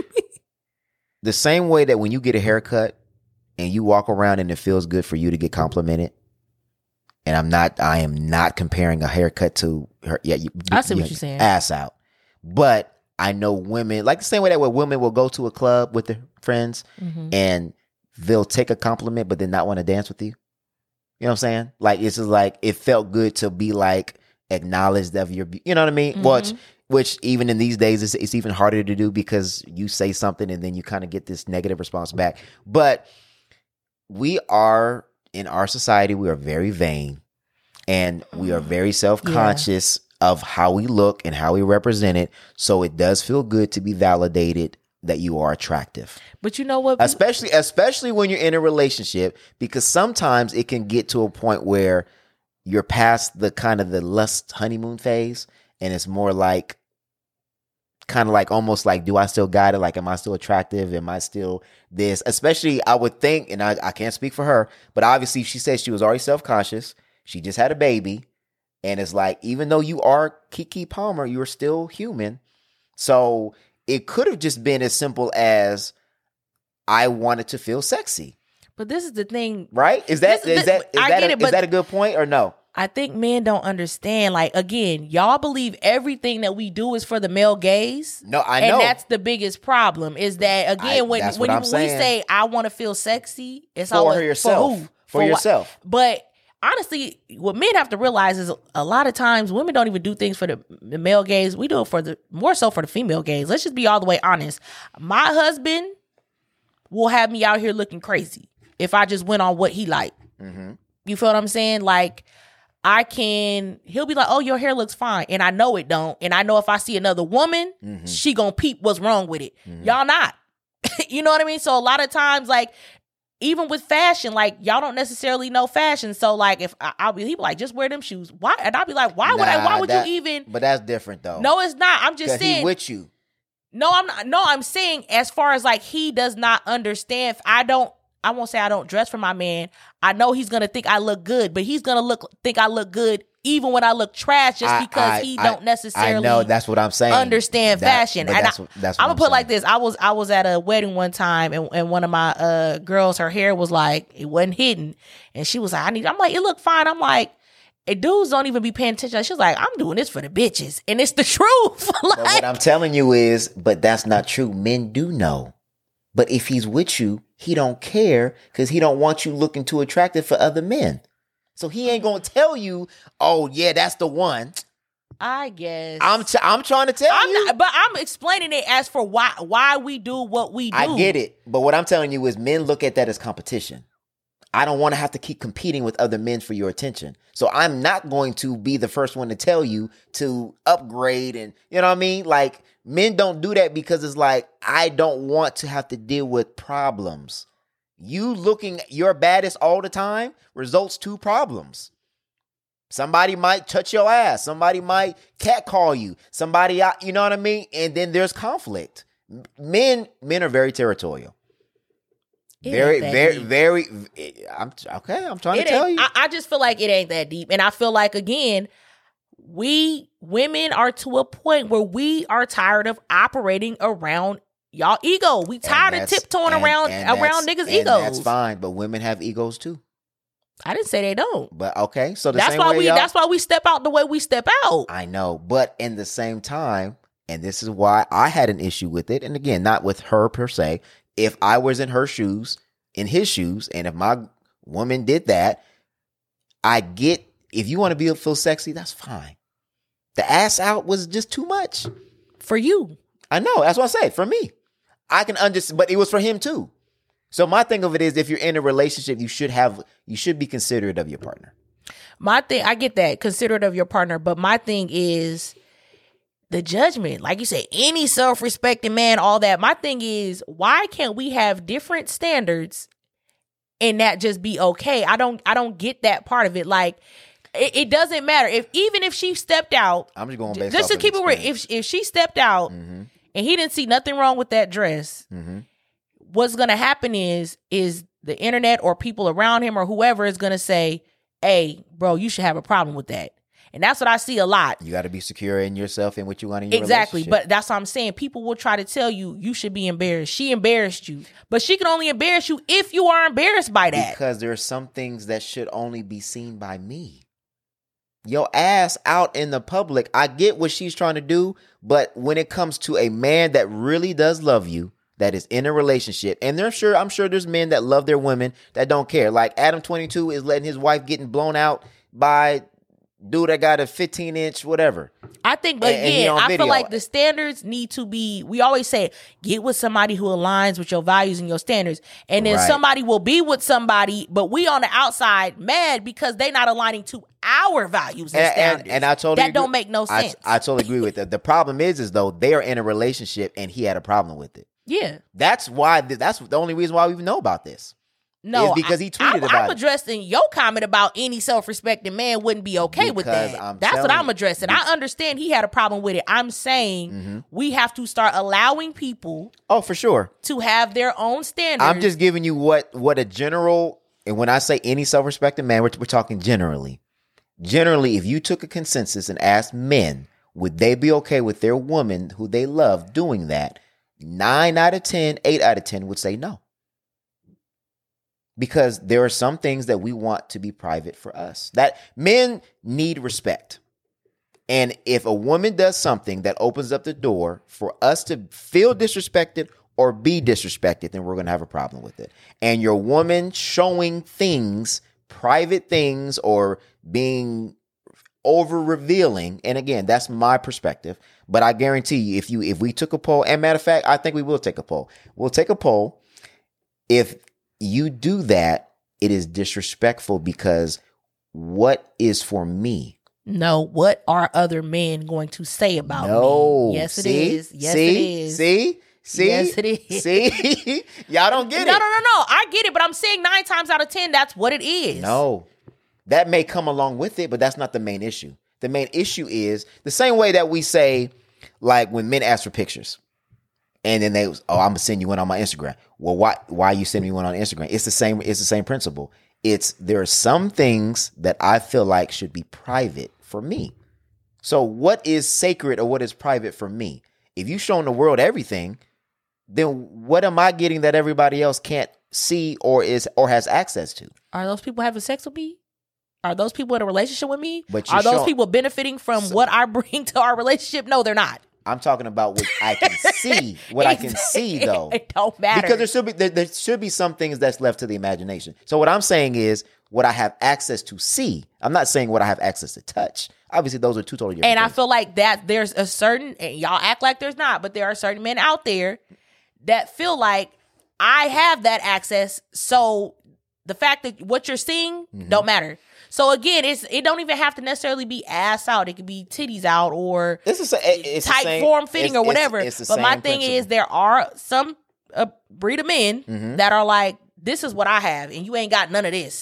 The same way that when you get a haircut and you walk around and it feels good for you to get complimented. And I'm not. I am not comparing a haircut to her. Yeah, you, I see you- what you're saying. Ass out, but I know women like the same way that where women will go to a club with their friends Mm-hmm. and they'll take a compliment, but then not want to dance with you. You know what I'm saying? Like, it's just like, it felt good to be like acknowledged of your, be- you know what I mean? Mhm. Which, which even in these days, it's, it's even harder to do because you say something and then you kind of get this negative response back. But we are, in our society, we are very vain and we are very self-conscious of how we look and how we represent it. So it does feel good to be validated that you are attractive. But you know what? Especially, especially when you're in a relationship, because sometimes it can get to a point where you're past the kind of the lust honeymoon phase, and it's more like, kind of like almost like, do I still got it? Like, am I still attractive? Am I still this? Especially, I would think, and I, I can't speak for her, but obviously, she said she was already self conscious. She just had a baby, and it's like, even though you are Keke Palmer, you're still human. So it could have just been as simple as, I wanted to feel sexy, But this is the thing. right? Is that This- is that is I that get a, it, is but- that a good point or no? I think men don't understand. Like, again, y'all believe everything that we do is for the male gaze. No, I and know. that's the biggest problem. Is that again I- when that's when what you, I'm we saying. say I want to feel sexy, it's For always yourself. For, who? For wha- yourself. But honestly, what men have to realize is a lot of times women don't even do things for the, the male gaze. We do it for the more so for the female gaze. Let's just be all the way honest. My husband will have me out here looking crazy if I just went on what he like. Mm-hmm. You feel what I'm saying? Like, I can, he'll be like, oh, your hair looks fine. And I know it don't. And I know if I see another woman, Mm-hmm. she gonna peep what's wrong with it. Y'all not. You know what I mean? So a lot of times, like, even with fashion, like, y'all don't necessarily know fashion. So, like, if I, I'll be, he be like, just wear them shoes. Why? And I'll be like, why would I, why Nah, would that- you even? But that's different though. No, it's not. I'm just 'Cause he saying. with you. No, I'm not. No, I'm saying as far as like he does not understand. I don't. I won't say I don't dress for my man. I know he's gonna think I look good, but he's gonna look think I look good even when I look trash, just I- because I- he I- don't necessarily. I know that's what I'm saying. understand That- fashion. but And that's I, what- that's what I'm I'm gonna put it like saying. this. I was I was at a wedding one time, and, and one of my uh girls, her hair was like it wasn't hidden, and she was like, I need. I'm like, it looked fine. I'm like. And dudes don't even be paying attention. She was like, I'm doing this for the bitches. And it's the truth. Like, But what I'm telling you is, but that's not true. Men do know. But if he's with you, he don't care because he don't want you looking too attractive for other men. So he ain't gonna tell you, oh yeah, that's the one. I guess. I'm t- I'm trying to tell I'm you. not, but I'm explaining it as for why why we do what we do. I get it. But what I'm telling you is men look at that as competition. I don't want to have to keep competing with other men for your attention. So I'm not going to be the first one to tell you to upgrade and, you know what I mean? Like, men don't do that because it's like, I don't want to have to deal with problems. You looking your baddest all the time results to problems. Somebody might touch your ass. Somebody might catcall you. Somebody, you know what I mean? And then there's conflict. Men, men are very territorial. It Very, ain't that very, deep. very. I'm okay. I'm trying It to tell ain't- you. I, I just feel like it ain't that deep. And I feel like, again, we women are to a point where we are tired of operating around y'all ego. We tired of that's- tiptoeing and- around and around that's- niggas' and egos. That's fine, but women have egos too. I didn't say they don't. But okay, so the That's same why way we. y'all- That's why we step out the way we step out. I know, but in the same time, and this is why I had an issue with it. And again, not with her per se. If I was in her shoes, in his shoes, and if my woman did that, I get, if you want to be feel sexy, that's fine. The ass out was just too much. For you, I know. That's what I say. For me, I can understand, but it was for him too. So my thing of it is, if you're in a relationship, you should have, you should be considerate of your partner. my thing. I get that, considerate of your partner, but my thing is the judgment. Like you said, any self-respecting man, all that. My thing is, why can't we have different standards and that just be okay? I don't. I don't get that part of it. Like, it, it doesn't matter if even if she stepped out. I'm just going based Just off to of keep it real, experience. if if she stepped out Mm-hmm. and he didn't see nothing wrong with that dress, Mm-hmm. what's gonna happen is is the internet or people around him or whoever is gonna say, "Hey, bro, you should have a problem with that." And that's what I see a lot. You got to be secure in yourself and what you want in your Exactly. relationship. But that's what I'm saying. People will try to tell you you should be embarrassed. She embarrassed you. But she can only embarrass you if you are embarrassed by that. Because there are some things that should only be seen by me. Your ass out in the public, I get what she's trying to do, but when it comes to a man that really does love you, that is in a relationship, and they're sure, I'm sure there's men that love their women that don't care. Like Adam twenty-two is letting his wife getting blown out by dude that got a fifteen inch whatever. I think, but And- and he again, on I video. feel like the standards need to be, we always say, get with somebody who aligns with your values and your standards. And then Right. somebody will be with somebody, but we on the outside mad because they not aligning to our values and, And, standards. and, and I totally That agree. don't make no I- sense. I, totally agree with that. The problem is, is though they are in a relationship and he had a problem with it. yeah. That's why. That's the only reason why we even know about this. No, is because he tweeted I, about I'm it. addressing your comment about any self-respecting man wouldn't be okay with Because that. I'm That's what telling I'm you. addressing. I understand he had a problem with it. I'm saying Mm-hmm. we have to start allowing people Oh, for sure. to have their own standards. I'm just giving you what what a general, and when I say any self-respecting man, we're, we're talking generally. Generally, if you took a consensus and asked men, would they be okay with their woman who they love doing that? Nine out of ten, eight out of ten would say no. Because there are some things that we want to be private for us. That men need respect. And if a woman does something that opens up the door for us to feel disrespected or be disrespected, then we're going to have a problem with it. And your woman showing things, private things, or being over revealing, and again, that's my perspective, but I guarantee you, if you if we took a poll, and matter of fact, I think we will take a poll. We'll take a poll. If you do that, it is disrespectful because what is for me? No, what are other men going to say about No. me? Yes, it See? is. Yes, See? it is. See? See? Yes, it is. See? Y'all don't get no, it. no, no, no. I get it, but I'm saying nine times out of ten, that's what it is. No. That may come along with it, but that's not the main issue. The main issue is the same way that we say, like when men ask for pictures. And then they, oh, I'm gonna send you one on my Instagram. Well, why why are you sending me one on Instagram? It's the same, it's the same principle. It's there are some things that I feel like should be private for me. So what is sacred or what is private for me? If you showing the world everything, then what am I getting that everybody else can't see or is or has access to? Are those people having sex with me? Are those people in a relationship with me? But you're Are those showing- people benefiting from what I bring to our relationship? No, they're not. I'm talking about what I can see, what I can see though. It don't matter. Because there should be there, there should be some things that's left to the imagination. So what I'm saying is what I have access to see. I'm not saying what I have access to touch. Obviously, those are two totally different And I things. feel like that there's a certain, and y'all act like there's not, but there are certain men out there that feel like I have that access. So the fact that what you're seeing Mm-hmm. don't matter. So again, it's it don't even have to necessarily be ass out. It could be titties out or It's the sa- it's the tight same- form fitting it's- or it's- whatever. it's the But my same thing principle. is there are some uh, breed of men Mm-hmm. that are like, this is what I have, and you ain't got none of this.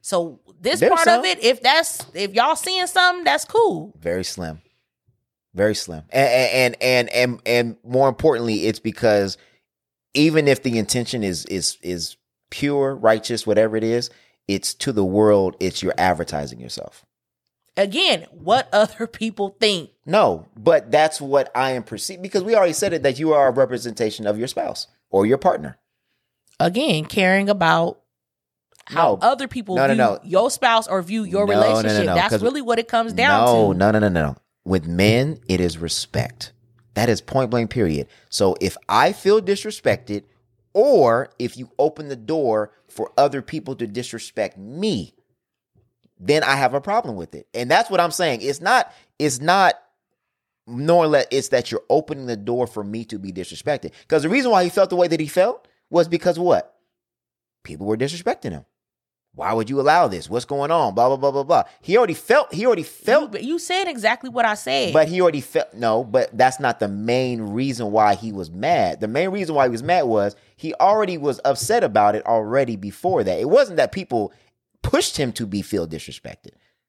So this There's part some. of it, if that's if y'all seeing something, that's cool. Very slim. Very slim. And and and and and more importantly, it's because even if the intention is is is pure, righteous, whatever it is, it's to the world, it's you're advertising yourself. Again, what other people think. No, but that's what I am perceived, because we already said it, that you are a representation of your spouse or your partner. Again, caring about how No. other people No, no, view no. your spouse or view your No, no, no, relationship. no, That's 'cause- really what it comes down no, to. No, no, no, no, no. With men, it is respect. That is point blank, period. So if I feel disrespected, or if you open the door for other people to disrespect me, then I have a problem with it. And that's what I'm saying. It's not, it's not, nor let it's that you're opening the door for me to be disrespected. Because the reason why he felt the way that he felt was because what? People were disrespecting him. Why would you allow this? What's going on? Blah, blah, blah, blah, blah. He already felt, he already felt. You, you said exactly what I said. But he already felt, no, but that's not the main reason why he was mad. The main reason why he was mad was he already was upset about it already before that. It wasn't that people pushed him to be feel disrespected.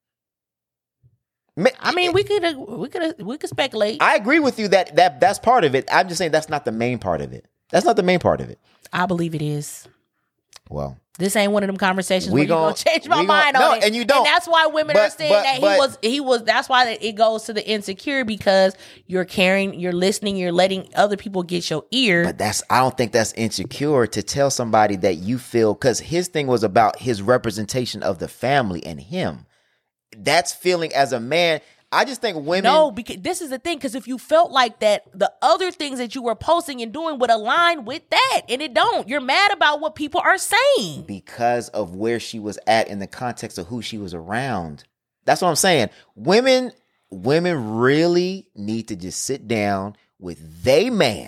Ma- I mean, we could we could we could speculate. I agree with you that, that that's part of it. I'm just saying that's not the main part of it. That's not the main part of it. I believe it is. Well, this ain't one of them conversations We where you're gon- gonna change my we gon- mind no, on it. and you don't. And that's why women But- are saying but- that he but- was he was. That's why it goes to the insecure, because you're caring, you're listening, you're letting other people get your ear. But that's, I don't think that's insecure to tell somebody that you feel, because his thing was about his representation of the family and him. That's feeling as a man. I just think women. No, because this is the thing. Because if you felt like that, the other things that you were posting and doing would align with that, and it don't. You're mad about what people are saying. Because of where she was at in the context of who she was around. That's what I'm saying. Women, women really need to just sit down with they man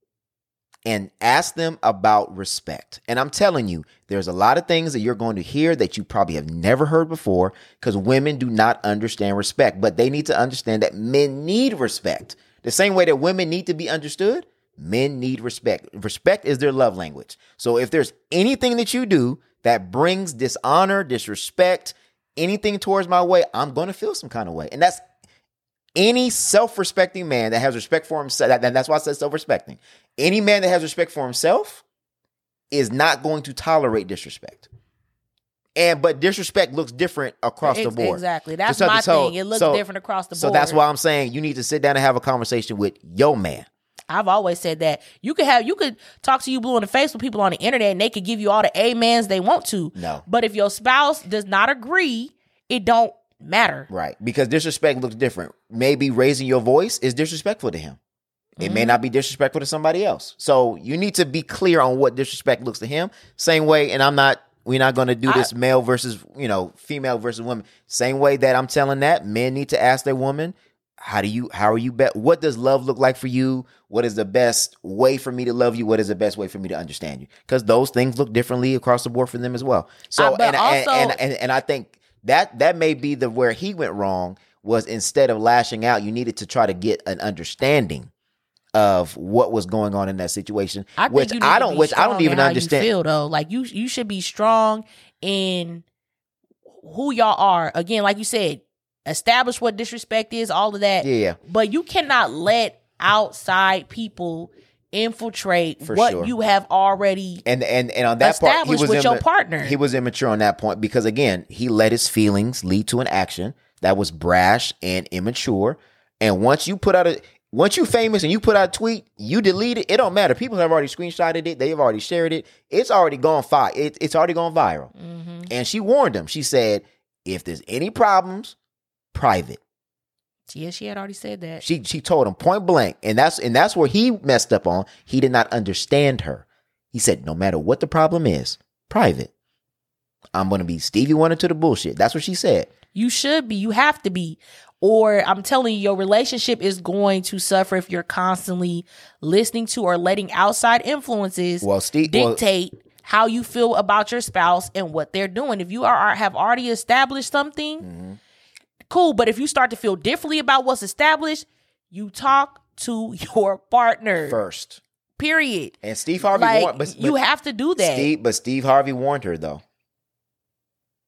and ask them about respect. And I'm telling you, there's a lot of things that you're going to hear that you probably have never heard before, because women do not understand respect. But they need to understand that men need respect. The same way that women need to be understood, men need respect. Respect is their love language. So if there's anything that you do that brings dishonor, disrespect, anything towards my way, I'm going to feel some kind of way. And that's any self-respecting man that has respect for himself. That, that's why I said self-respecting. Any man that has respect for himself is not going to tolerate disrespect. And but disrespect looks different across Ex- the board. Exactly. That's So- my so- thing. It looks so- different across the So board. that's why I'm saying you need to sit down and have a conversation with your man. I've always said that you could have you could talk to you blue in the face with people on the internet, and they could give you all the amens they want to. No. But if your spouse does not agree, it don't matter. Right. Because disrespect looks different. Maybe raising your voice is disrespectful to him. It may not be disrespectful to somebody else. So you need to be clear on what disrespect looks to him. Same way, and I'm not, we're not going to do this I- male versus, you know, female versus women. Same way that I'm telling that, men need to ask their woman, how do you, how are you, be- what does love look like for you? What is the best way for me to love you? What is the best way for me to understand you? Because those things look differently across the board for them as well. So, Uh, but and, also- and, and, and, and I think that, that may be the, where he went wrong, was instead of lashing out, you needed to try to get an understanding of what was going on in that situation, I which think you need I to don't, be which I don't strong even in how understand. You feel though, like you you should be strong in who y'all are. Again, like you said, establish what disrespect is, all of that. Yeah, yeah. But you cannot let outside people infiltrate For what sure. you have already. And and and on that part, he Establish was with your imma- partner. He was immature on that point because again, he let his feelings lead to an action that was brash and immature. And once you put out a Once you famous and you put out a tweet, you delete it. It don't matter. People have already screenshotted it. They've already shared it. It's already gone fi- it, It's already gone viral. Mm-hmm. And she warned him. She said, "If there's any problems, private." Yeah, she had already said that. She she told him point blank, and that's and that's where he messed up on. He did not understand her. He said, "No matter what the problem is, private. I'm gonna be Stevie Wonder to the bullshit." That's what she said. You should be. You have to be. Or I'm telling you, your relationship is going to suffer if you're constantly listening to or letting outside influences Well, Steve, well, dictate how you feel about your spouse and what they're doing. If you are have already established something, mm-hmm. cool. But if you start to feel differently about what's established, you talk to your partner first. Period. And Steve Harvey Like, warned, but, you but have to do that. Steve, but Steve Harvey warned her though.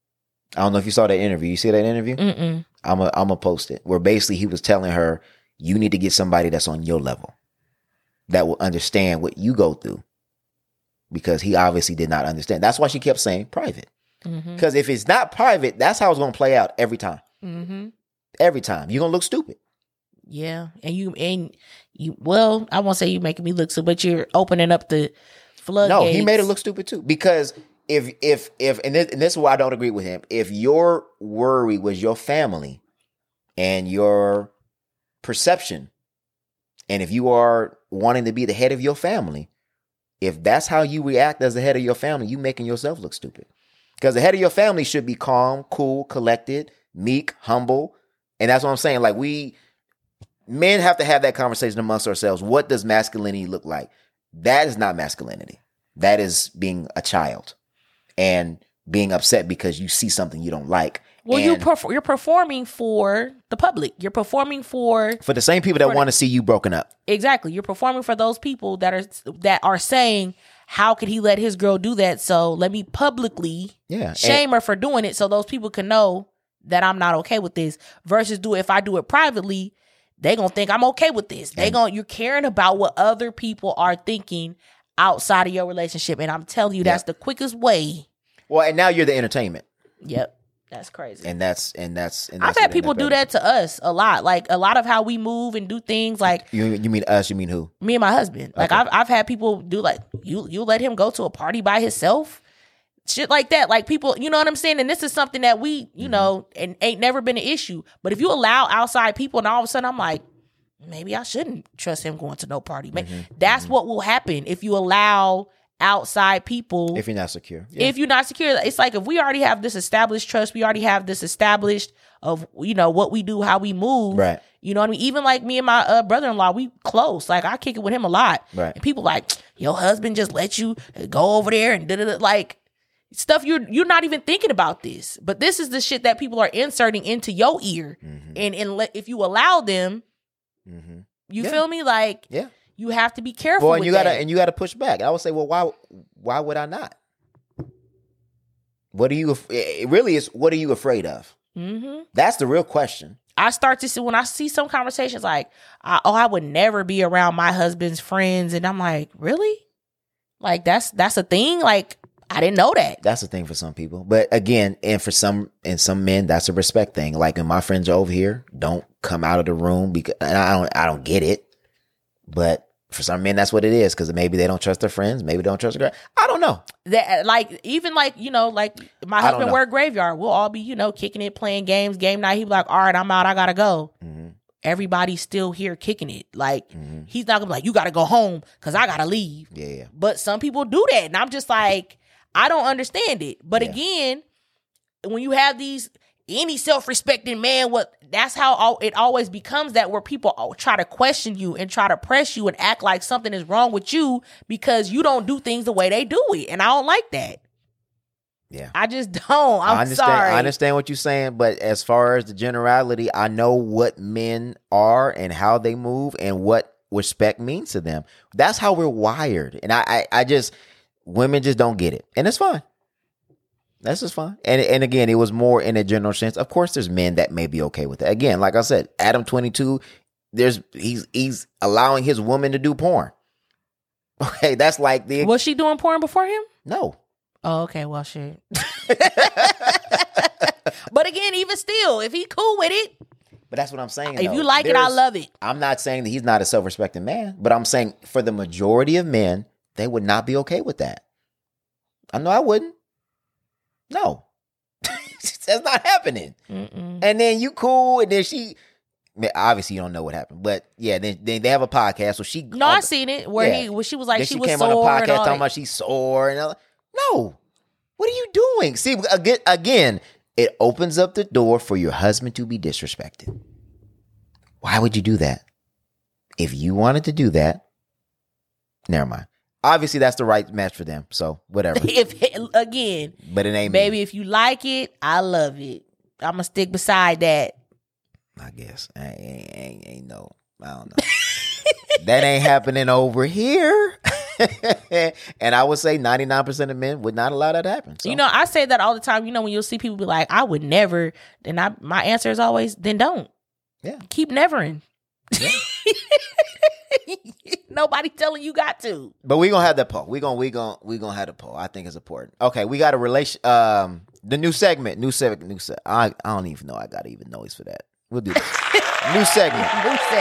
I don't know if you saw that interview. You see that interview? Mm-mm. I'm a, I'm a post it where basically he was telling her, you need to get somebody that's on your level that will understand what you go through, because he obviously did not understand. That's why she kept saying private. Because mm-hmm. if it's not private, that's how it's going to play out every time. Mm-hmm. Every time you're going to look stupid. Yeah. And you, and you, well, I won't say you making me look so, but you're opening up the floodgates. No, he made it look stupid too. Because if, if, if, and this, and this is why I don't agree with him. If your worry was your family and your perception, and if you are wanting to be the head of your family, if that's how you react as the head of your family, you making yourself look stupid. Because the head of your family should be calm, cool, collected, meek, humble. And that's what I'm saying. Like, we men have to have that conversation amongst ourselves. What does masculinity look like? That is not masculinity. That is being a child and being upset because you see something you don't like. Well, and you perf- you're performing for the public. You're performing for for the same people that want to see you broken up. Exactly. You're performing for those people that are that are saying, how could he let his girl do that? So let me publicly yeah. shame and, her for doing it, so those people can know that I'm not okay with this. Versus do if I do it privately, they gonna think I'm okay with this. They gonna you're caring about what other people are thinking outside of your relationship, and I'm telling you, that's yep. the quickest way. Well, and now you're the entertainment. Yep. That's crazy. And that's and that's. And that's I've had people do that to us a lot. Like a lot of how we move and do things. Like you, you mean us? You mean who? Me and my husband. Like okay. I've I've had people do like you you let him go to a party by himself, shit like that. Like people, you know what I'm saying. And this is something that we, you mm-hmm. know, and ain't never been an issue. But if you allow outside people, and all of a sudden I'm like, maybe I shouldn't trust him going to no party. Mm-hmm. That's mm-hmm. what will happen if you allow outside people, if you're not secure yeah. if you're not secure. It's like if we already have this established trust, we already have this established of, you know, what we do, how we move, right? You know what I mean? Even like me and my uh, brother-in-law, we close. Like I kick it with him a lot, right? And people like, your husband just let you go over there and da da da, like stuff you're you're not even thinking about this, but this is the shit that people are inserting into your ear, mm-hmm. and and let, if you allow them, mm-hmm. you yeah. feel me? Like yeah. You have to be careful. Well, and with you gotta that. and you gotta push back. I would say, well, why why would I not? What are you? It really is. What are you afraid of? Mm-hmm. That's the real question. I start to see when I see some conversations like, I, oh, I would never be around my husband's friends, and I'm like, really? Like that's that's a thing? Like I didn't know that. That's a thing for some people, but again, and for some and some men, that's a respect thing. Like, when my friends are over here, don't come out of the room because and I don't I don't get it, but. For some men, that's what it is, because maybe they don't trust their friends. Maybe they don't trust their girl. I don't know. That, like, even like, you know, like my husband work graveyard. We'll all be, you know, kicking it, playing games, game night. He be like, all right, I'm out. I got to go. Mm-hmm. Everybody's still here kicking it. Like, mm-hmm. he's not going to be like, you got to go home because I got to leave. Yeah, yeah. But some people do that. And I'm just like, I don't understand it. But yeah. again, when you have these, any self-respecting man, what that's how all, it always becomes that where people try to question you and try to press you and act like something is wrong with you because you don't do things the way they do it. And I don't like that. Yeah. I just don't. I'm I understand, sorry. I understand what you're saying, but as far as the generality, I know what men are and how they move and what respect means to them. That's how we're wired. And I, I, I just, women just don't get it. And it's fine. That's just fine. And and again, it was more in a general sense. Of course, there's men that may be okay with it. Again, like I said, Adam twenty-two, there's he's he's allowing his woman to do porn. Okay, that's like the Was she doing porn before him? No. Oh, okay. Well, shit. But again, even still, if he cool with it. But that's what I'm saying. If though. you like There's, it, I love it. I'm not saying that he's not a self-respecting man, but I'm saying for the majority of men, they would not be okay with that. I know I wouldn't. No, that's not happening. Mm-mm. And then you cool, and then she, obviously you don't know what happened, but yeah, then, then they have a podcast. So she, no, I seen it where yeah. he, where she was like, then she, she was came sore on a podcast and all talking that. about she's sore and all, no, what are you doing? See, again, again, it opens up the door for your husband to be disrespected. Why would you do that? If you wanted to do that, never mind. Obviously, that's the right match for them. So whatever. If again, but it ain't baby. me. If you like it, I love it. I'm gonna stick beside that. I guess I ain't, ain't, ain't no. I don't know. That ain't happening over here. And I would say ninety-nine percent of men would not allow that to happen. So. You know, I say that all the time. You know, when you'll see people be like, I would never. And I, my answer is always, then don't. Yeah. Keep nevering. Yeah. Nobody telling you got to. But we gonna have the poll. We gonna we gonna we gonna have the poll. I think it's important. Okay, we got a relation. Um, the new segment. New segment. New segment. I I don't even know. I got even noise for that. We'll do that. New segment.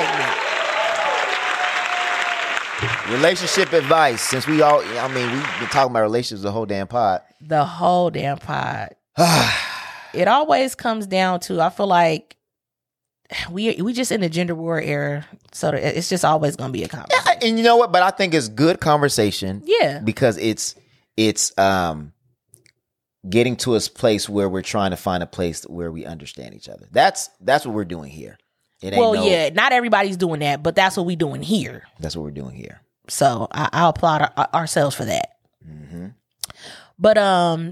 New segment. Relationship advice. Since we all, I mean, we've been talking about relationships the whole damn pod. The whole damn pod. It always comes down to, I feel like we we just in the gender war era, so it's just always gonna be a conversation. Yeah, and you know what? But I think it's good conversation. Yeah, because it's it's um getting to a place where we're trying to find a place where we understand each other. That's that's what we're doing here. It ain't well, no, yeah, not everybody's doing that, but that's what we're doing here. That's what we're doing here. So I, I applaud our, ourselves for that. Mm-hmm. But um,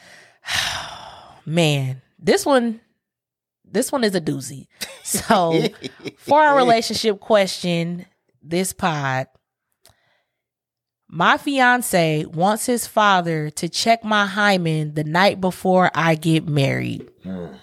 man, this one, this one is a doozy. So for our relationship question, this pod, my fiance wants his father to check my hymen the night before I get married. Mm.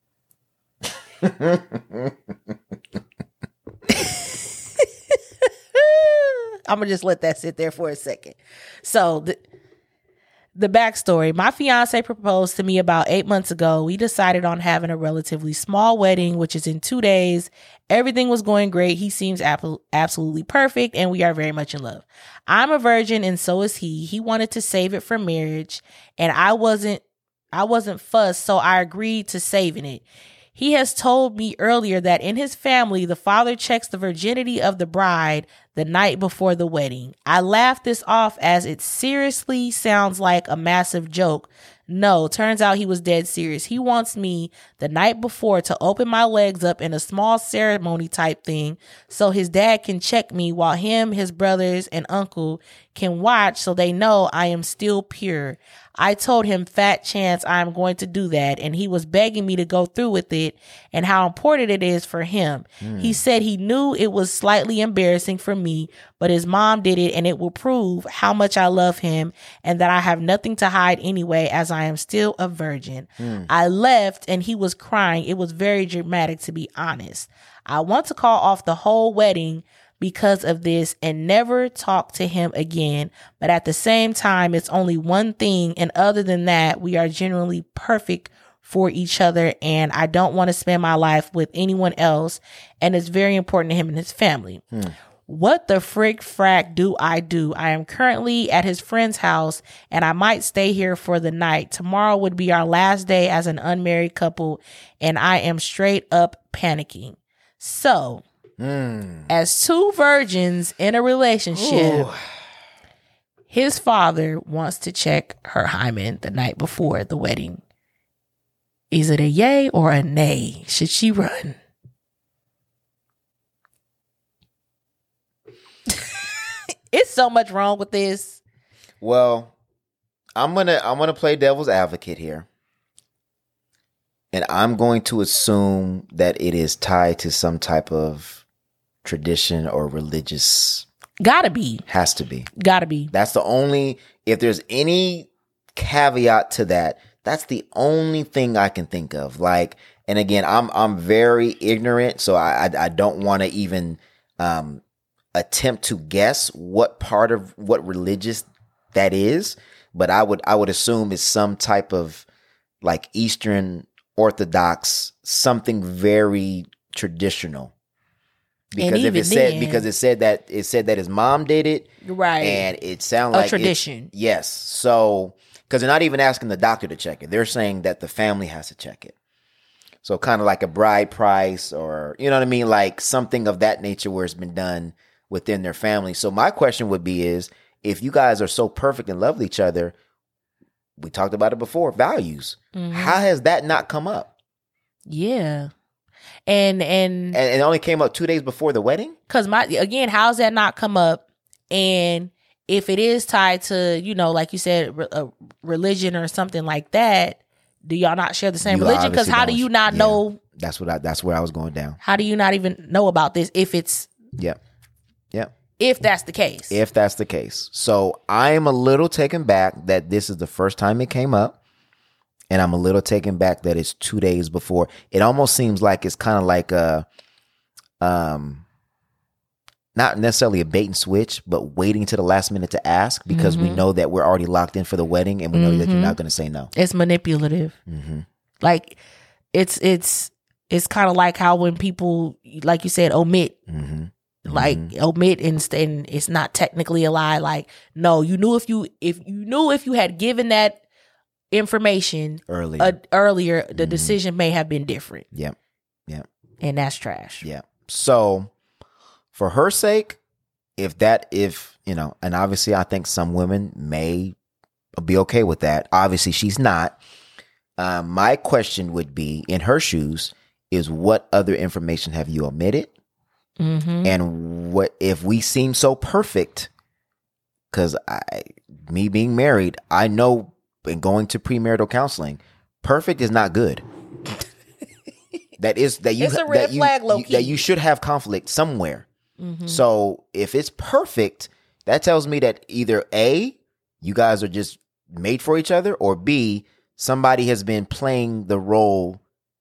I'm gonna just let that sit there for a second. So the the backstory: my fiance proposed to me about eight months ago. We decided on having a relatively small wedding, which is in two days. Everything was going great. He seems ap- absolutely perfect, and we are very much in love. I'm a virgin, and so is he. He wanted to save it for marriage, and I wasn't. I wasn't fussed, so I agreed to saving it. He has told me earlier that in his family, the father checks the virginity of the bride the night before the wedding. I laughed this off as it seriously sounds like a massive joke. No, turns out he was dead serious. He wants me the night before to open my legs up in a small ceremony type thing so his dad can check me while him, his brothers, and uncle can watch so they know I am still pure. I told him fat chance I'm going to do that, and he was begging me to go through with it and how important it is for him. Mm. He said he knew it was slightly embarrassing for me, but his mom did it and it will prove how much I love him and that I have nothing to hide anyway as I am still a virgin. Mm. I left and he was crying. It was very dramatic, to be honest. I want to call off the whole wedding because of this and never talk to him again. But at the same time, it's only one thing. And other than that, we are generally perfect for each other. And I don't want to spend my life with anyone else. And it's very important to him and his family. Hmm. What the frick frack do I do? I am currently at his friend's house and I might stay here for the night. Tomorrow would be our last day as an unmarried couple. And I am straight up panicking. So, Mm. as two virgins in a relationship, Ooh. his father wants to check her hymen the night before the wedding. Is it a yay or a nay? Should she run? It's so much wrong with this. Well, I'm gonna I'm gonna play devil's advocate here. And I'm going to assume that it is tied to some type of tradition or religious. Gotta be. Has to be. Gotta be. That's the only, if there's any caveat to that, that's the only thing I can think of. Like, and again, I'm I'm very ignorant, so I I, I don't want to even um, attempt to guess what part of what religious that is. But I would I would assume it's some type of like Eastern Orthodox, something very traditional. Because if it said then, because it said that it said that his mom did it, right? And it sounded like a tradition. Yes, so because they're not even asking the doctor to check it; they're saying that the family has to check it. So kind of like a bride price, or you know what I mean, like something of that nature where it's been done within their family. So my question would be: is if you guys are so perfect and love each other, we talked about it before, values. Mm-hmm. How has that not come up? Yeah. And, and and it only came up two days before the wedding? Because my again, how's that not come up? And if it is tied to, you know, like you said, re- a religion or something like that, do y'all not share the same you religion? Because how do you not yeah, know? That's what I, that's where I was going down. How do you not even know about this if it's yeah, yeah. If that's the case. If that's the case. So I'm a little taken back that this is the first time it came up. And I'm a little taken back that it's two days before. It almost seems like it's kind of like a, um, not necessarily a bait and switch, but waiting to the last minute to ask because mm-hmm. we know that we're already locked in for the wedding and we know mm-hmm. that you're not going to say no. It's manipulative. Mm-hmm. Like it's, it's, it's kind of like how when people, like you said, omit, mm-hmm. like mm-hmm. omit and, and it's not technically a lie. Like, no, you knew if you, if you knew if you had given that information earlier, uh, earlier the mm-hmm. decision may have been different. Yep. Yep. And that's trash. Yeah. So for her sake, if that, if, you know, and obviously I think some women may be okay with that. Obviously she's not. Uh, my question would be, in her shoes, is what other information have you omitted? Mm-hmm. And what, if we seem so perfect, because I, me being married, I know and going to premarital counseling, perfect is not good. That is that you it's a red that you, flag, low you key. that you should have conflict somewhere. Mm-hmm. So if it's perfect, that tells me that either A, you guys are just made for each other, or B, somebody has been playing the role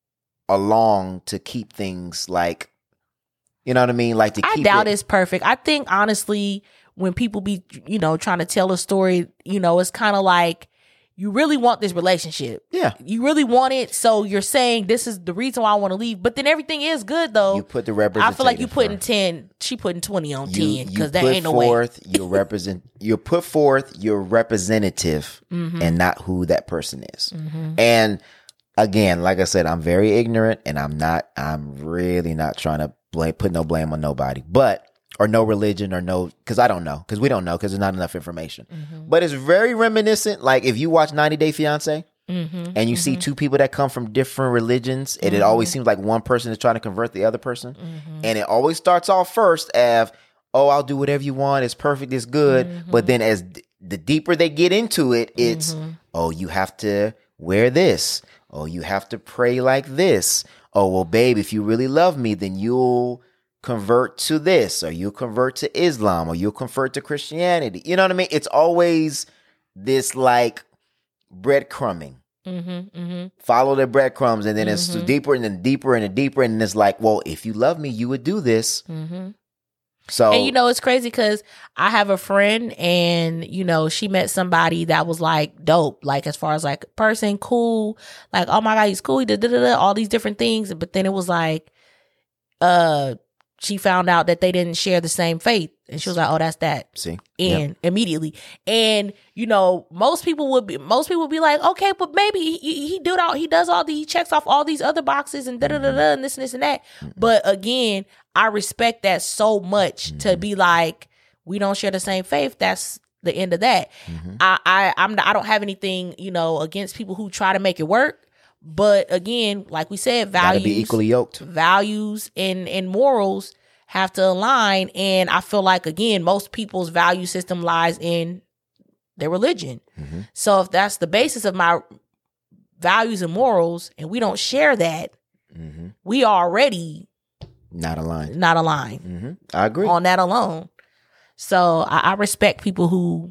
along to keep things like, you know what I mean? Like to keep I doubt it- it's perfect. I think honestly, when people be, you know, trying to tell a story, you know, it's kind of like, you really want this relationship. Yeah. You really want it. So you're saying this is the reason why I want to leave. But then everything is good though. You put the representative. I feel like you putting first. ten, she putting twenty on You- ten. you Because that put ain't no forth way. Your represent, you put forth your representative Mm-hmm. and not who that person is. Mm-hmm. And again, like I said, I'm very ignorant and I'm not, I'm really not trying to blame, put no blame on nobody, but, or no religion or no, because I don't know, because we don't know, because there's not enough information. Mm-hmm. But it's very reminiscent. Like if you watch ninety Day Fiance mm-hmm. and you mm-hmm. see two people that come from different religions, and mm-hmm. it always seems like one person is trying to convert the other person. Mm-hmm. And it always starts off first as, oh, I'll do whatever you want. It's perfect. It's good. Mm-hmm. But then as d- the deeper they get into it, it's, mm-hmm. oh, you have to wear this. Oh, you have to pray like this. Oh, well, babe, if you really love me, then you'll convert to this, or you'll convert to Islam, or you'll convert to Christianity. You know what I mean? It's always this like breadcrumbing. Mm-hmm, mm-hmm. Follow the breadcrumbs, and then mm-hmm. it's deeper and then deeper and then deeper, and it's like, well, if you love me, you would do this. Mm-hmm. So, and you know, it's crazy because I have a friend, and you know, she met somebody that was like dope, like as far as like person, cool, like oh my god, he's cool, he did da, da, da, all these different things, but then it was like, uh. she found out that they didn't share the same faith. And she was like, oh, that's that. See? And yep. immediately. And, you know, most people would be, most people would be like, okay, but maybe he, he, do all, he does all the, he checks off all these other boxes and da da da da and this and this and that. Mm-hmm. But again, I respect that so much mm-hmm. to be like, we don't share the same faith. That's the end of that. Mm-hmm. I, I, I'm, I don't have anything, you know, against people who try to make it work. But again, like we said, values, gotta be equally yoked. Values and, and morals have to align. And I feel like, again, most people's value system lies in their religion. Mm-hmm. So if that's the basis of my values and morals, and we don't share that, mm-hmm. we already not aligned. Not aligned. Mm-hmm. I agree on that alone. So I, I respect people who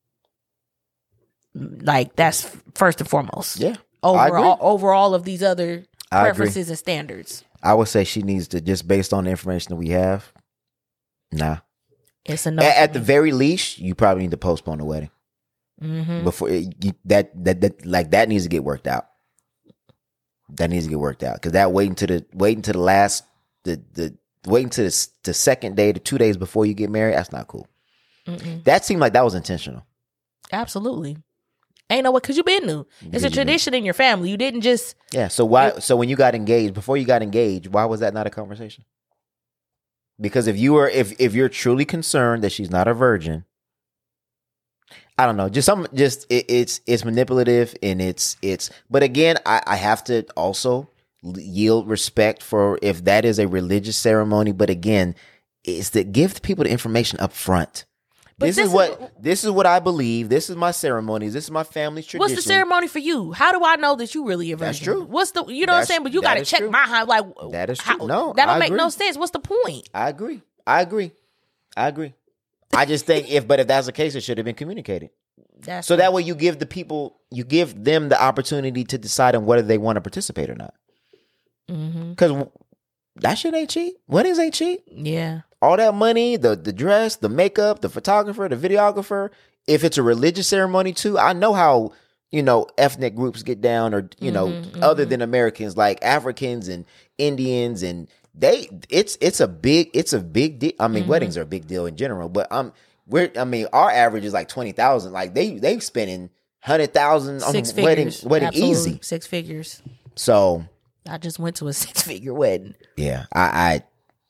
like that's first and foremost. Yeah. Over all, over all of these other preferences and standards. I would say she needs to, just based on the information that we have, nah. It's enough. At, at the very least, you probably need to postpone the wedding. Mm-hmm. Before you, that, that that like that needs to get worked out. That needs to get worked out because that waiting to the waiting to the last the the waiting to the, the second day, the two days before you get married. That's not cool. Mm-mm. That seemed like that was intentional. Absolutely. Ain't no way, because you been new. It's a tradition in your family. You didn't just... Yeah, so why? It, so when you got engaged, before you got engaged, why was that not a conversation? Because if you were, if if you're truly concerned that she's not a virgin, I don't know, just some, just it, it's it's manipulative and it's it's. But again, I, I have to also yield respect for if that is a religious ceremony. But again, it's to give people the information up front. This, this is what is, this is what I believe. This is my ceremonies. This is my family's tradition. What's the ceremony for you? How do I know that you really a virgin? That's true. What's the you know That's, what I'm saying? But you got to check true. my hand. Like that is true. How, no, that don't I make agree. no sense. What's the point? I agree. I agree. I agree. I just think if, but if that's the case, it should have been communicated. That's So it. that way you give the people, you give them the opportunity to decide on whether they want to participate or not. Because mm-hmm. that shit ain't cheap. Weddings ain't cheap. Yeah. All that money, the the dress, the makeup, the photographer, the videographer. If it's a religious ceremony too, I know how, you know, ethnic groups get down, or, you know, Mm-hmm, other mm-hmm. than Americans, like Africans and Indians, and they, it's it's a big, it's a big deal. I mean, Mm-hmm. weddings are a big deal in general, but um, we're, I mean, our average is like twenty thousand. Like they they spending hundred thousand on Six wedding, figures. wedding Absolutely. easy. Six figures. So I just went to a six figure wedding. yeah, I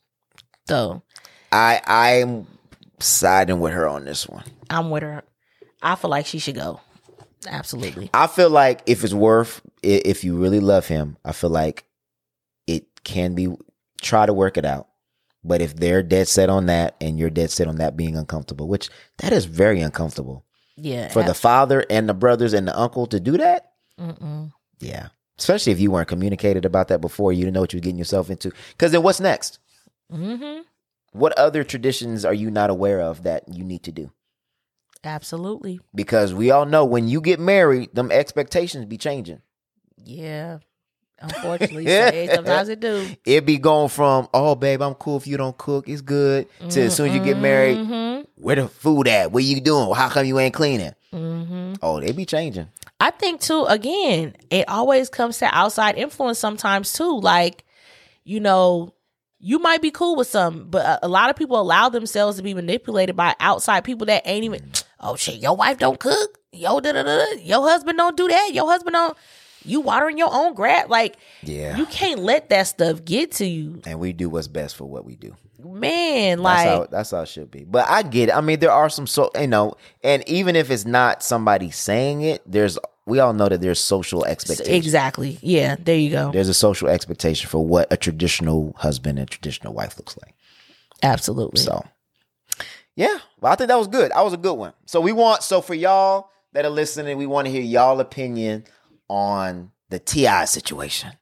So I I I'm siding with her on this one. I'm with her. I feel like she should go. Absolutely. I feel like if it's worth, i- if you really love him, I feel like it can be, try to work it out. But if they're dead set on that and you're dead set on that being uncomfortable, which that is very uncomfortable Yeah. for the father and the brothers and the uncle to do that. Mm-mm. Yeah. Especially if you weren't communicated about that before, you didn't know what you were getting yourself into. Because then what's next? Mm-hmm. What other traditions are you not aware of that you need to do? Absolutely. Because we all know when you get married, them expectations be changing. Yeah. Unfortunately, so- sometimes it do. It be going from, oh, babe, I'm cool if you don't cook. It's good. To as soon as you get married, Mm-hmm. where the food at? What you doing? How come you ain't cleaning? Mm-hmm. Oh, they be changing. I think too, again, it always comes to outside influence sometimes too. Like, you know, you might be cool with some, but a, a lot of people allow themselves to be manipulated by outside people that ain't even, oh shit, your wife don't cook. Yo, da da da. Your husband don't do that. Your husband don't, you watering your own grass. Like, Yeah. you can't let that stuff get to you. And we do what's best for what we do. Man, That's like, how that's how it should be. But I get it. I mean, there are some, so you know, and even if it's not somebody saying it, there's, we all know that there's social expectations. exactly. Yeah, there you go. There's a social expectation for what a traditional husband and traditional wife looks like. Absolutely. So, yeah, well, I think that was good. That was a good one. So we want, so for y'all that are listening, we want to hear y'all opinion on the T I situation.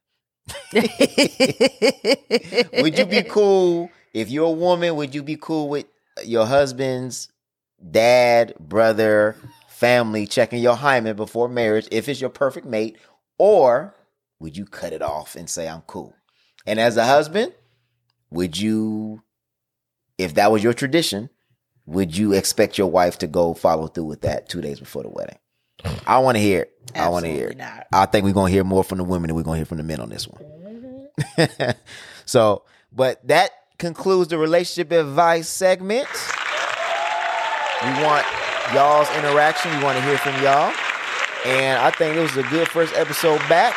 Would you be cool if you're a woman? Would you be cool with your husband's dad, brother, family checking your hymen before marriage if it's your perfect mate, or would you cut it off and say I'm cool? And as a husband, would you, if that was your tradition, would you expect your wife to go follow through with that two days before the wedding? I want to hear it. I want to hear it. Absolutely not. I think we're going to hear more from the women than we're going to hear from the men on this one. So, but that concludes the relationship advice segment. We want y'all's interaction. We want to hear from y'all. And I think it was a good first episode back.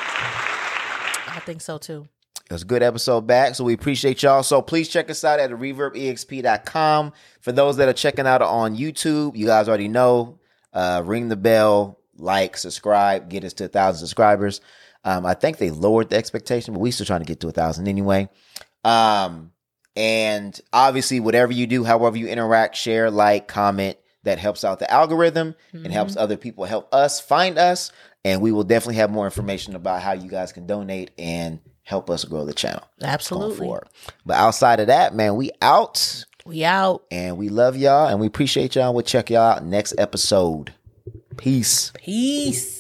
I think so too. It was a good episode back, so we appreciate y'all. So please check us out at reverb e x p dot com. For those that are checking out on YouTube, you guys already know, uh, ring the bell, like, subscribe, get us to a thousand subscribers. Um, I think they lowered the expectation, but we still trying to get to a thousand anyway. Um, and obviously, whatever you do, however you interact, share, like, comment, that helps out the algorithm and Mm-hmm. helps other people help us find us. And we will definitely have more information about how you guys can donate and help us grow the channel. Absolutely. Going forward. But outside of that, man, we out We out. and we love y'all and we appreciate y'all. We'll check y'all out next episode. Peace. Peace.